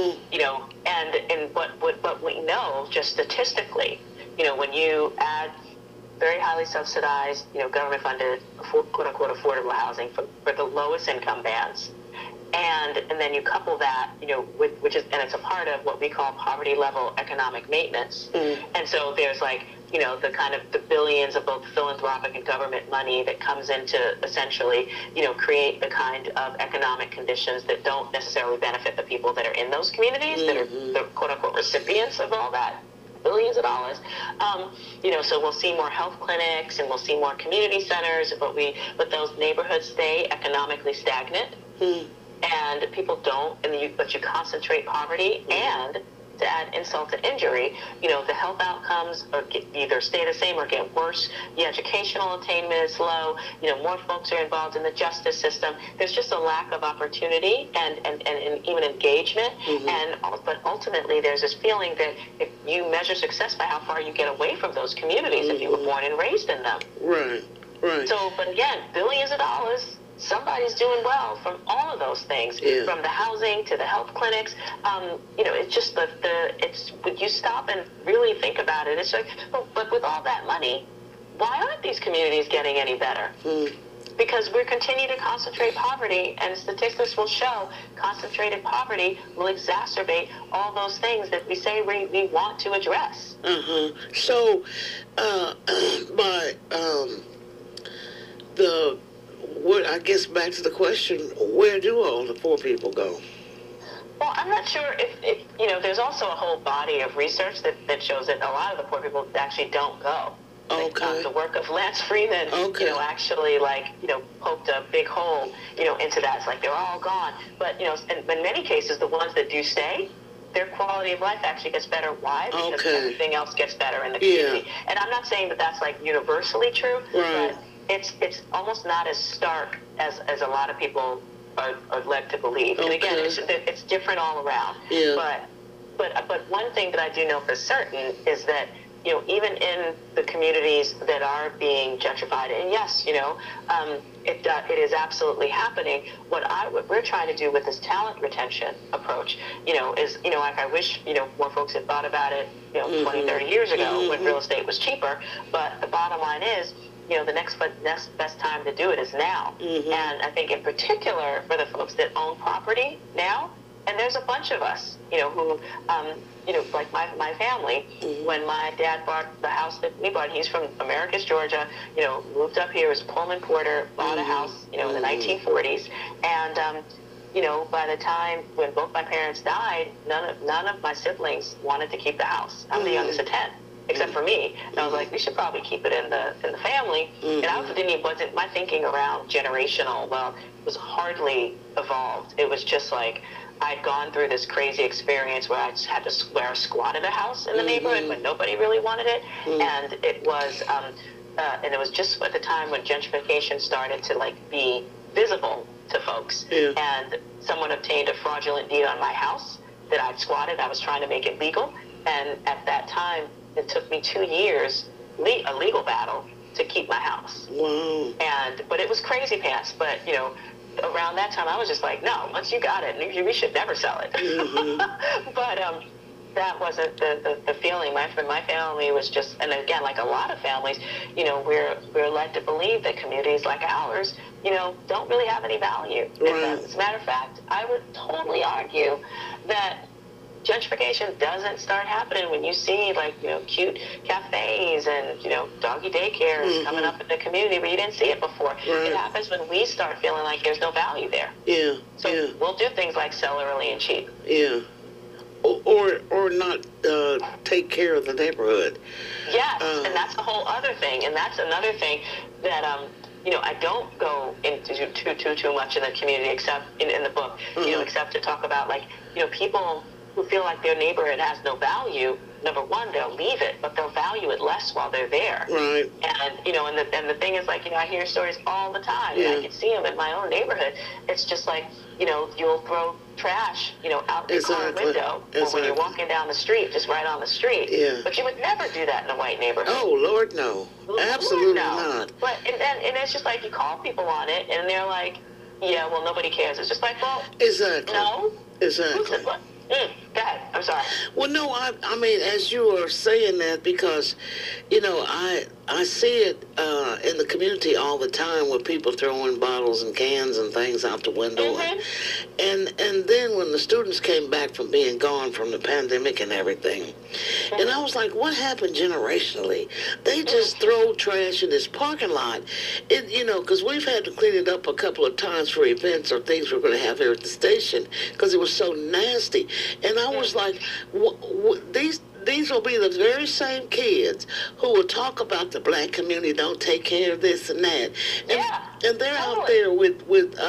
S8: And what we know just statistically, when you add very highly subsidized, government-funded, quote-unquote, affordable housing for the lowest income bands, and then you couple that, with it's a part of what we call poverty level economic maintenance. And so there's the kind of the billions of both philanthropic and government money that comes in to essentially, create the kind of economic conditions that don't necessarily benefit the people that are in those communities, that are the quote-unquote recipients of all that, billions of dollars. So we'll see more health clinics and we'll see more community centers, but those neighborhoods stay economically stagnant, and people don't, but you concentrate poverty, and to add insult to injury, the health outcomes either stay the same or get worse. The educational attainment is low. More folks are involved in the justice system. There's just a lack of opportunity and even engagement. But ultimately, there's this feeling that if you measure success by how far you get away from those communities if you were born and raised in them.
S3: Right.
S8: So, but again, billions of dollars. Somebody's doing well from all of those things, from the housing to the health clinics. It's just when you stop and really think about it, it's like, but with all that money, why aren't these communities getting any better? Because we continue to concentrate poverty, and statistics will show concentrated poverty will exacerbate all those things that we say we want to address.
S3: So, I guess back to the question, where do all the poor people go?
S8: Well, I'm not sure if there's also a whole body of research that shows that a lot of the poor people actually don't go. The work of Lance Freeman, actually poked a big hole, into that. It's like they're all gone. But, in many cases, the ones that do stay, their quality of life actually gets better. Why? Because everything else gets better in the community. And I'm not saying that that's universally true, but it's almost not as stark as a lot of people are led to believe. And again, it's different all around. But one thing that I do know for certain is that even in the communities that are being gentrified, and yes, it is absolutely happening. What we're trying to do with this talent retention approach, is I wish more folks had thought about it 20, 30 years ago when real estate was cheaper. But the bottom line is, the next best time to do it is now. And I think in particular for the folks that own property now, and there's a bunch of us, who, like my family, when my dad bought the house that we bought, he's from Americus, Georgia, moved up here as a Pullman porter, bought a house, in the 1940s. And, by the time when both my parents died, none of my siblings wanted to keep the house. I'm the youngest of 10. Except for me. And I was like, we should probably keep it in the family. And I also wasn't my thinking around generational, it was hardly evolved. It was just like, I'd gone through this crazy experience where I just had to where I squatted a house in the neighborhood when nobody really wanted it, and it was just at the time when gentrification started to like be visible to folks, and someone obtained a fraudulent deed on my house that I'd squatted. I was trying to make it legal, and at that time, it took me 2 years, a legal battle, to keep my house.
S3: Wow.
S8: But it was crazy pants. But, you know, around that time, I was just like, no, once you got it, we should never sell it. But that wasn't the feeling. My family was just, and again, like a lot of families, you know, we're led to believe that communities like ours, you know, don't really have any value.
S3: Right.
S8: As a matter of fact, I would totally argue that gentrification doesn't start happening when you see, like, you know, cute cafes and, you know, doggy daycares coming up in the community where you didn't see it before. Right. It happens when we start feeling like there's no value there.
S3: Yeah.
S8: So we'll do things like sell early and cheap.
S3: Yeah. Or not take care of the neighborhood.
S8: Yes, and that's a whole other thing. And that's another thing that, you know, I don't go into too much in the community, except in the book, you know, except to talk about, like, you know, people who feel like their neighborhood has no value. Number one, they'll leave it, but they'll value it less while they're there.
S3: Right.
S8: And, you know, and the thing is, like, you know, I hear stories all the time, and I can see them in my own neighborhood. It's just like, you know, you'll throw trash, you know, out the car window, or when you're walking down the street, just right on the street.
S3: Yeah.
S8: But you would never do that in a white neighborhood.
S3: Oh, Lord, no. Absolutely not.
S8: But, and it's just like, you call people on it, and they're like, yeah, well, nobody cares. It's just like, well,
S3: exactly.
S8: No.
S3: Exactly.
S8: Go ahead. I'm sorry.
S3: Well, no, I mean, as you were saying that, because, you know, I see it in the community all the time with people throwing bottles and cans and things out the window. And then when the students came back from being gone from the pandemic and everything, and I was like, what happened generationally? They just throw trash in this parking lot. You know, because we've had to clean it up a couple of times for events or things we're going to have here at the station because it was so nasty. And I was like, these will be the very same kids who will talk about the black community don't take care of this and that. And they're out there with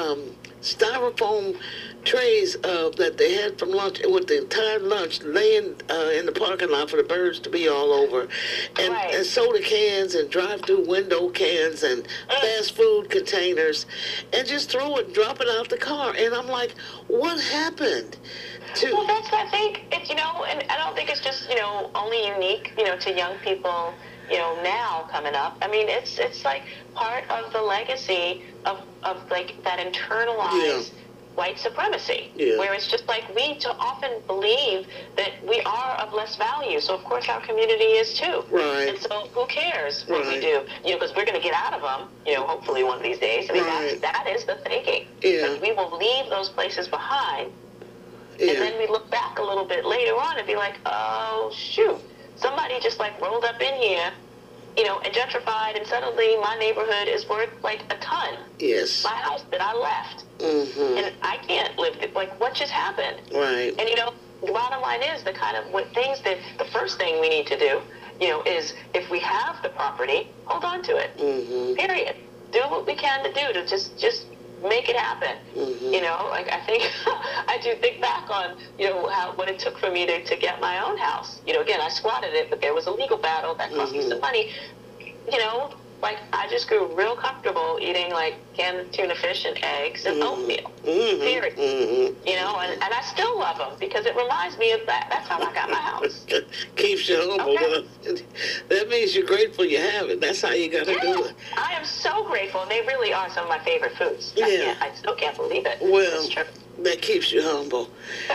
S3: styrofoam trays that they had from lunch, with the entire lunch laying in the parking lot for the birds to be all over, and soda cans and drive-through window cans and fast food containers, and just throw it, drop it out the car. And I'm like, what happened?
S8: Well, that's, I think, it's, you know, and I don't think it's just, you know, only unique, you know, to young people, you know, now coming up. I mean, it's like part of the legacy of like that internalized white supremacy, where it's just like we too often believe that we are of less value. So of course our community is too. Right. And so who cares what we do? You know, because we're going to get out of them. You know, hopefully one of these days. I mean, that is the thinking. But we will leave those places behind. And then we look back a little bit later on and be like, oh, shoot, somebody just like rolled up in here, you know, and gentrified, and suddenly my neighborhood is worth like a ton. Yes. My house that I left. And I can't live it. Like, what just happened? Right. And, you know, the bottom line is the kind of things that the first thing we need to do, you know, is if we have the property, hold on to it. Period. Do what we can to do to just make it happen. You know, like I think I do think back on, you know, what it took for me to get my own house. You know, again, I squatted it, but there was a legal battle that cost me some money. You know, like I just grew real comfortable eating like canned tuna fish and eggs and oatmeal. Period. You know, and I still love them because it reminds me of that. That's how I got my house.
S3: Keeps you humble. Okay. That means you're grateful you have it. That's how you got to do it.
S8: I am so grateful, and they really are some of my favorite foods. I still can't believe it.
S3: Well, that keeps you humble.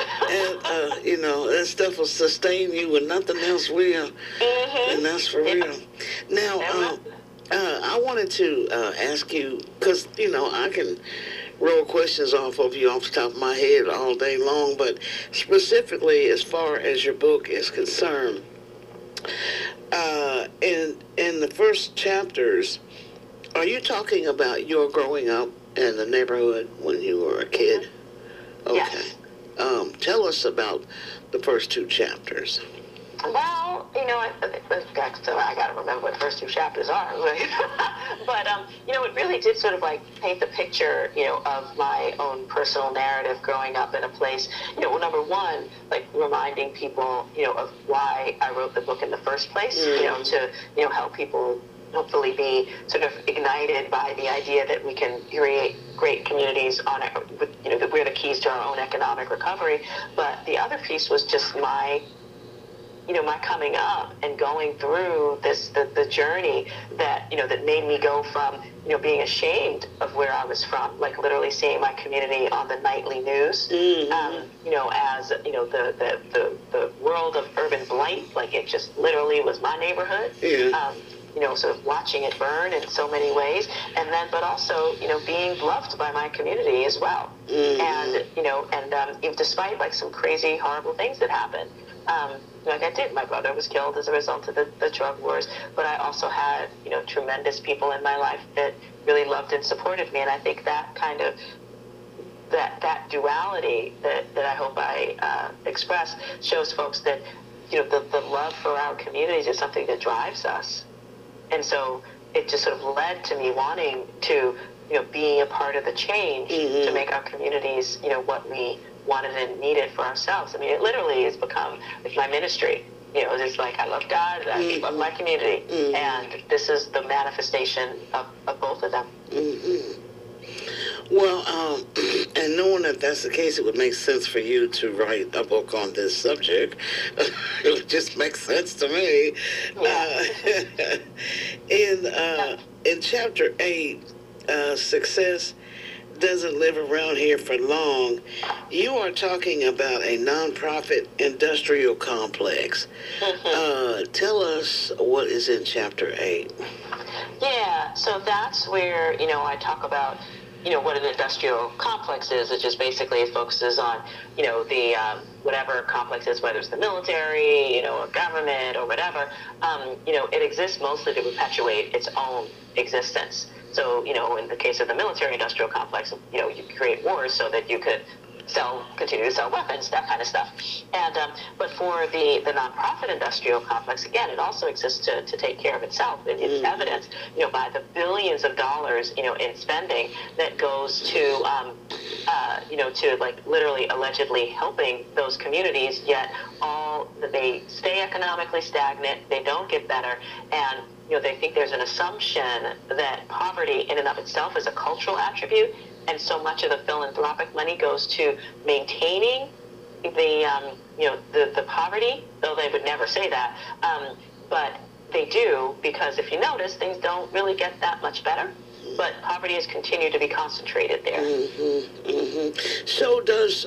S3: And, you know, that stuff will sustain you when nothing else will. And that's for real. Now, I wanted to ask you, because, you know, I can roll questions off of you off the top of my head all day long, but specifically as far as your book is concerned, in the first chapters, are you talking about your growing up in the neighborhood when you were a kid? Okay. Yes. Tell us about the first two chapters.
S8: Well, Well, so I got to remember what the first two chapters are. But, it really did sort of like paint the picture, of my own personal narrative growing up in a place, number one, like reminding people, of why I wrote the book in the first place, to, help people hopefully be sort of ignited by the idea that we can create great communities that we're the keys to our own economic recovery. But the other piece was just my coming up and going through the journey that, that made me go from, being ashamed of where I was from, like literally seeing my community on the nightly news, as, the world of urban blight, like it just literally was my neighborhood. Yeah. Sort of watching it burn in so many ways, and then, but also, being loved by my community as well. And despite like some crazy, horrible things that happened, like I did, my brother was killed as a result of the drug wars, but I also had, tremendous people in my life that really loved and supported me, and I think that kind of, that duality that I hope I express shows folks that, the love for our communities is something that drives us. And so it just sort of led to me wanting to, be a part of the change to make our communities, what we wanted and needed for ourselves. I mean, it literally has become like my ministry. It's like I love God, I love my community, and this is the manifestation of both of them.
S3: Well, and knowing that that's the case, it would make sense for you to write a book on this subject. It would just make sense to me. Yeah. In Chapter 8, Success Doesn't Live Around Here for Long, you are talking about a nonprofit industrial complex. Tell us what is in Chapter 8.
S8: Yeah, so that's where, I talk about, what an industrial complex is. It just basically focuses on, the whatever complex is, whether it's the military, or government or whatever, it exists mostly to perpetuate its own existence. So, in the case of the military industrial complex, you create wars so that you could continue to sell weapons, that kind of stuff. And but for the nonprofit industrial complex, again, it also exists to take care of itself. And it's evidenced, by the billions of dollars, in spending that goes to, to like literally allegedly helping those communities, yet they stay economically stagnant, they don't get better, and they think there's an assumption that poverty in and of itself is a cultural attribute, and so much of the philanthropic money goes to maintaining the poverty, though they would never say that. But they do, because if you notice, things don't really get that much better. But poverty has continued to be concentrated there.
S3: So does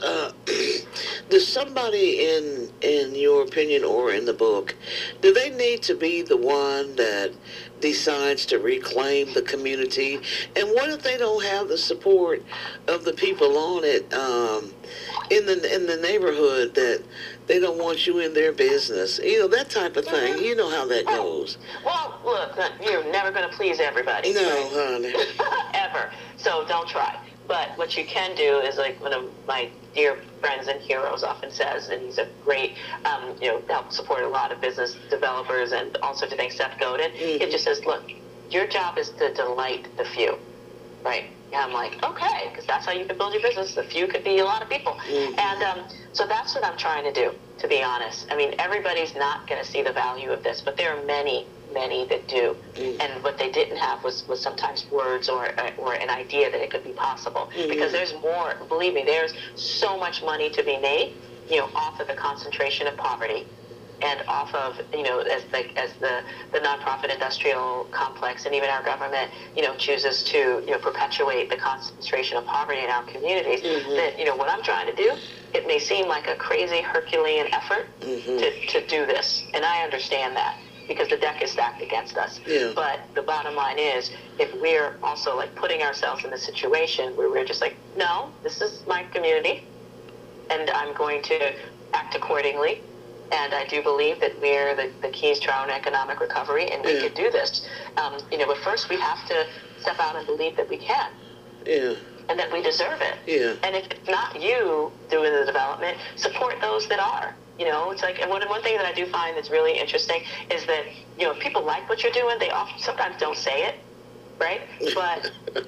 S3: somebody in your opinion or in the book, do they need to be the one that decides to reclaim the community? And what if they don't have the support of the people on it in the neighborhood, that they don't want you in their business, that type of thing? You know how that goes.
S8: Well, look, you're never going to please everybody.
S3: No, honey.
S8: Ever. So don't try. But what you can do is, like one of my dear friends and heroes often says, and he's a great, helped support a lot of business developers and all sorts of things, Seth Godin. He just says, look, your job is to delight the few, right? And I'm like, okay, because that's how you can build your business. The few could be a lot of people. And so that's what I'm trying to do, to be honest. I mean, everybody's not going to see the value of this, but there are many that do. And what they didn't have was sometimes words or an idea that it could be possible. Because there's more, believe me, there's so much money to be made, off of the concentration of poverty, and off of, as the nonprofit industrial complex and even our government, chooses to, perpetuate the concentration of poverty in our communities, that, what I'm trying to do, it may seem like a crazy Herculean effort to do this. And I understand that, because the deck is stacked against us. But the bottom line is, if we're also like putting ourselves in the situation where we're just like, no, this is my community, and I'm going to act accordingly. And I do believe that we're the keys to our own economic recovery, and we could do this. But first we have to step out and believe that we can. And that we deserve it. And if it's not you doing the development, support those that are. You know, it's like, and one thing that I do find that's really interesting is that, you know, if people like what you're doing, they often sometimes don't say it, right? But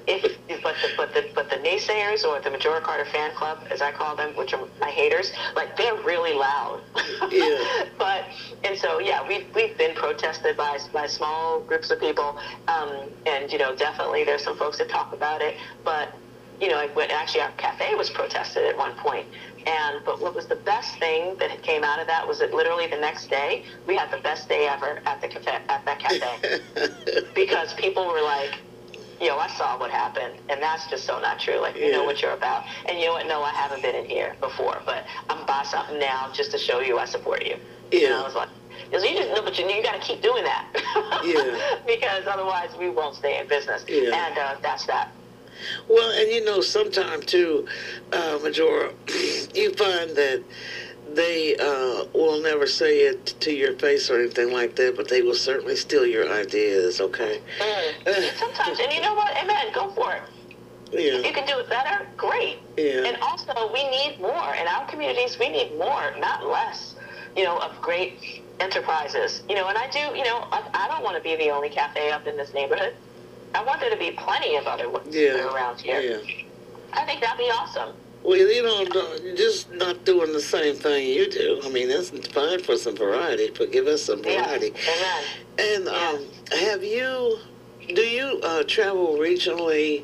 S8: but the naysayers, or the Majora Carter fan club, as I call them, which are my haters, like, they're really loud.
S3: Yeah.
S8: And so yeah, we've been protested by small groups of people, and you know, definitely there's some folks that talk about it, but you know, actually our cafe was protested at one point. But what was the best thing that came out of that was that literally the next day we had the best day ever at that cafe because people were like, yo, I saw what happened, and that's just so not true. Like, you know what you're about, and you know what? No, I haven't been in here before, but I'm buying something now just to show you I support you.
S3: Yeah.
S8: And I was like, you just know, but you got to keep doing that.
S3: Yeah.
S8: Because otherwise we won't stay in business.
S3: Yeah.
S8: And that's that.
S3: Well, and you know, sometimes too, Majora, you find that they will never say it to your face or anything like that, but they will certainly steal your ideas, okay?
S8: Sometimes, and you know what? Amen, go for it.
S3: Yeah.
S8: If you can do it better, great.
S3: Yeah.
S8: And also, we need more. In our communities, we need more, not less, you know, of great enterprises. You know, and I do, you know, I don't want to be the only cafe up in this neighborhood. I want there to be plenty of other ones around here.
S3: Yeah.
S8: I think that'd be awesome.
S3: Well, you know, you're just not doing the same thing you do. I mean, that's fine for some variety, but give us some variety.
S8: Yeah. Amen.
S3: And do you travel regionally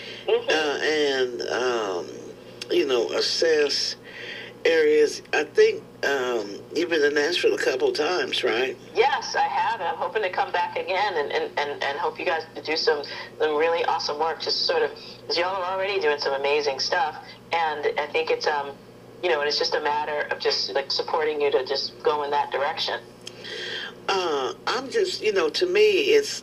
S3: and, you know, assess areas? I think you've been to Nashville a couple times, right?
S8: Yes, I have, and I'm hoping to come back again and hope you guys do some really awesome work. Just sort of, because y'all are already doing some amazing stuff, and I think it's you know, and it's just a matter of just like supporting you to just go in that direction.
S3: I'm just, you know, to me, it's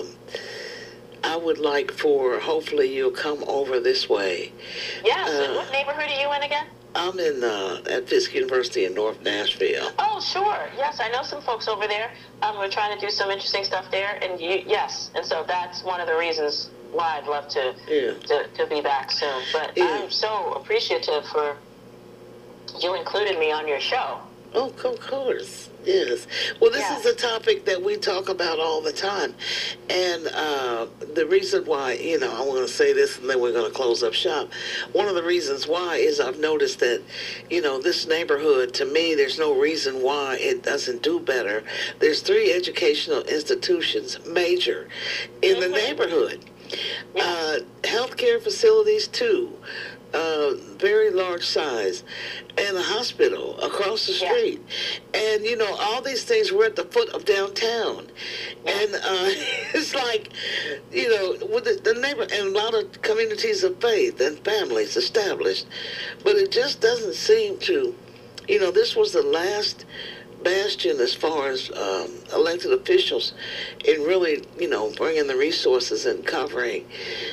S3: I would like for hopefully you'll come over this way.
S8: Yeah. So what neighborhood are you in again?
S3: I'm in at Fisk University in North Nashville.
S8: Oh, sure. Yes, I know some folks over there. We're trying to do some interesting stuff there, and and so that's one of the reasons why I'd love to be back soon. But I'm so appreciative for you included me on your show.
S3: Oh, of course. Yes. Well, this is a topic that we talk about all the time. And the reason why, you know, I want to say this and then we're going to close up shop. One of the reasons why is I've noticed that, you know, this neighborhood, to me, there's no reason why it doesn't do better. There's 3 educational institutions, major, in the neighborhood. Healthcare facilities, 2. Very large size, and a hospital across the street. And, you know, all these things were at the foot of downtown. And it's like, you know, with the neighbor, and a lot of communities of faith and families established. But it just doesn't seem to, you know, this was the last bastion as far as elected officials in really, you know, bringing the resources and covering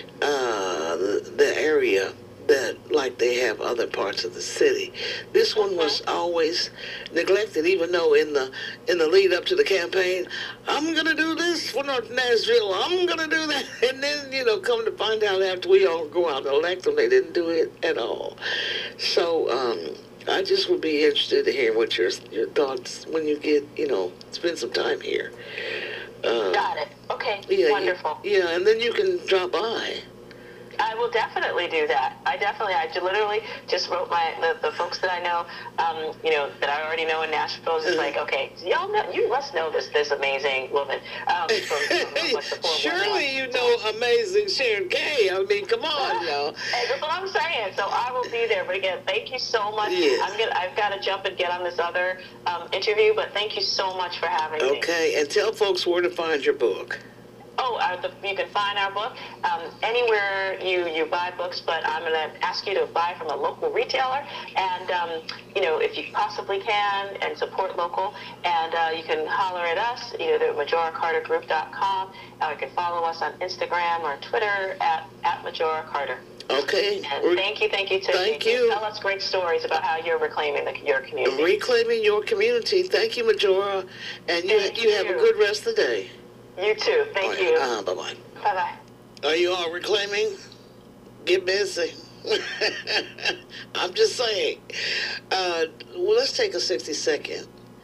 S3: the area that like they have other parts of the city. This one was always neglected, even though in the lead up to the campaign, I'm gonna do this for North Nashville, I'm gonna do that, and then, you know, come to find out after we all go out and elect them, they didn't do it at all. So I just would be interested to hear what your thoughts when you get, you know, spend some time here.
S8: Got it. Okay. Wonderful.
S3: Yeah, and then you can drop by.
S8: I will definitely do that. I literally just wrote the folks that I know, you know, that I already know in Nashville. Just like, okay, y'all know, you must know this amazing woman. From like
S3: surely you know amazing Sharon Kay. I mean, come on, y'all.
S8: Hey, that's what I'm saying. So I will be there. But again, thank you so much.
S3: Yes.
S8: I've got to jump and get on this other interview. But thank you so much for having me.
S3: Okay, and tell folks where to find your book.
S8: You can find our book anywhere you buy books, but I'm going to ask you to buy from a local retailer, and you know, if you possibly can, and support local, and you can holler at us either at MajoraCarterGroup.com, or you can follow us on Instagram or Twitter at MajoraCarter.
S3: Okay.
S8: And thank you, Tiffany.
S3: Thank you.
S8: Tell us great stories about how you're reclaiming your community.
S3: Reclaiming your community. Thank you, Majora, and you have a good rest of the day.
S8: You too. Thank you.
S3: Bye-bye.
S8: Bye-bye.
S3: Are you all reclaiming? Get busy. I'm just saying. Well, let's take a 60-second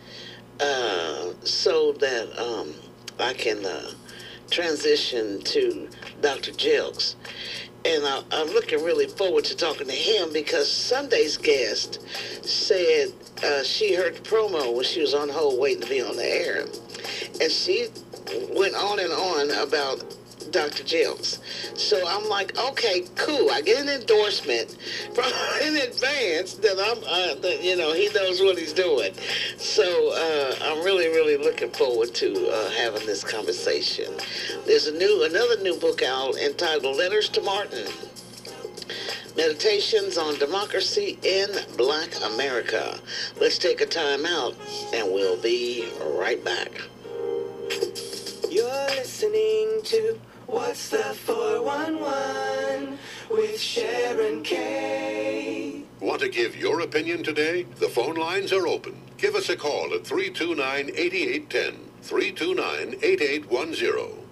S3: so that I can transition to Dr. Jelks. And I'm looking really forward to talking to him because Sunday's guest said she heard the promo when she was on hold waiting to be on the air. And she went on and on about Dr. Jelks. So I'm like, okay, cool. I get an endorsement from in advance that that, you know, he knows what he's doing. So I'm really, really looking forward to having this conversation. There's another new book out entitled Letters to Martin. Meditations on Democracy in Black America. Let's take a time out and we'll be right back.
S1: You're listening to What's the 411 with Sharon Kay.
S6: Want to give your opinion today? The phone lines are open. Give us a call at 329-8810, 329-8810.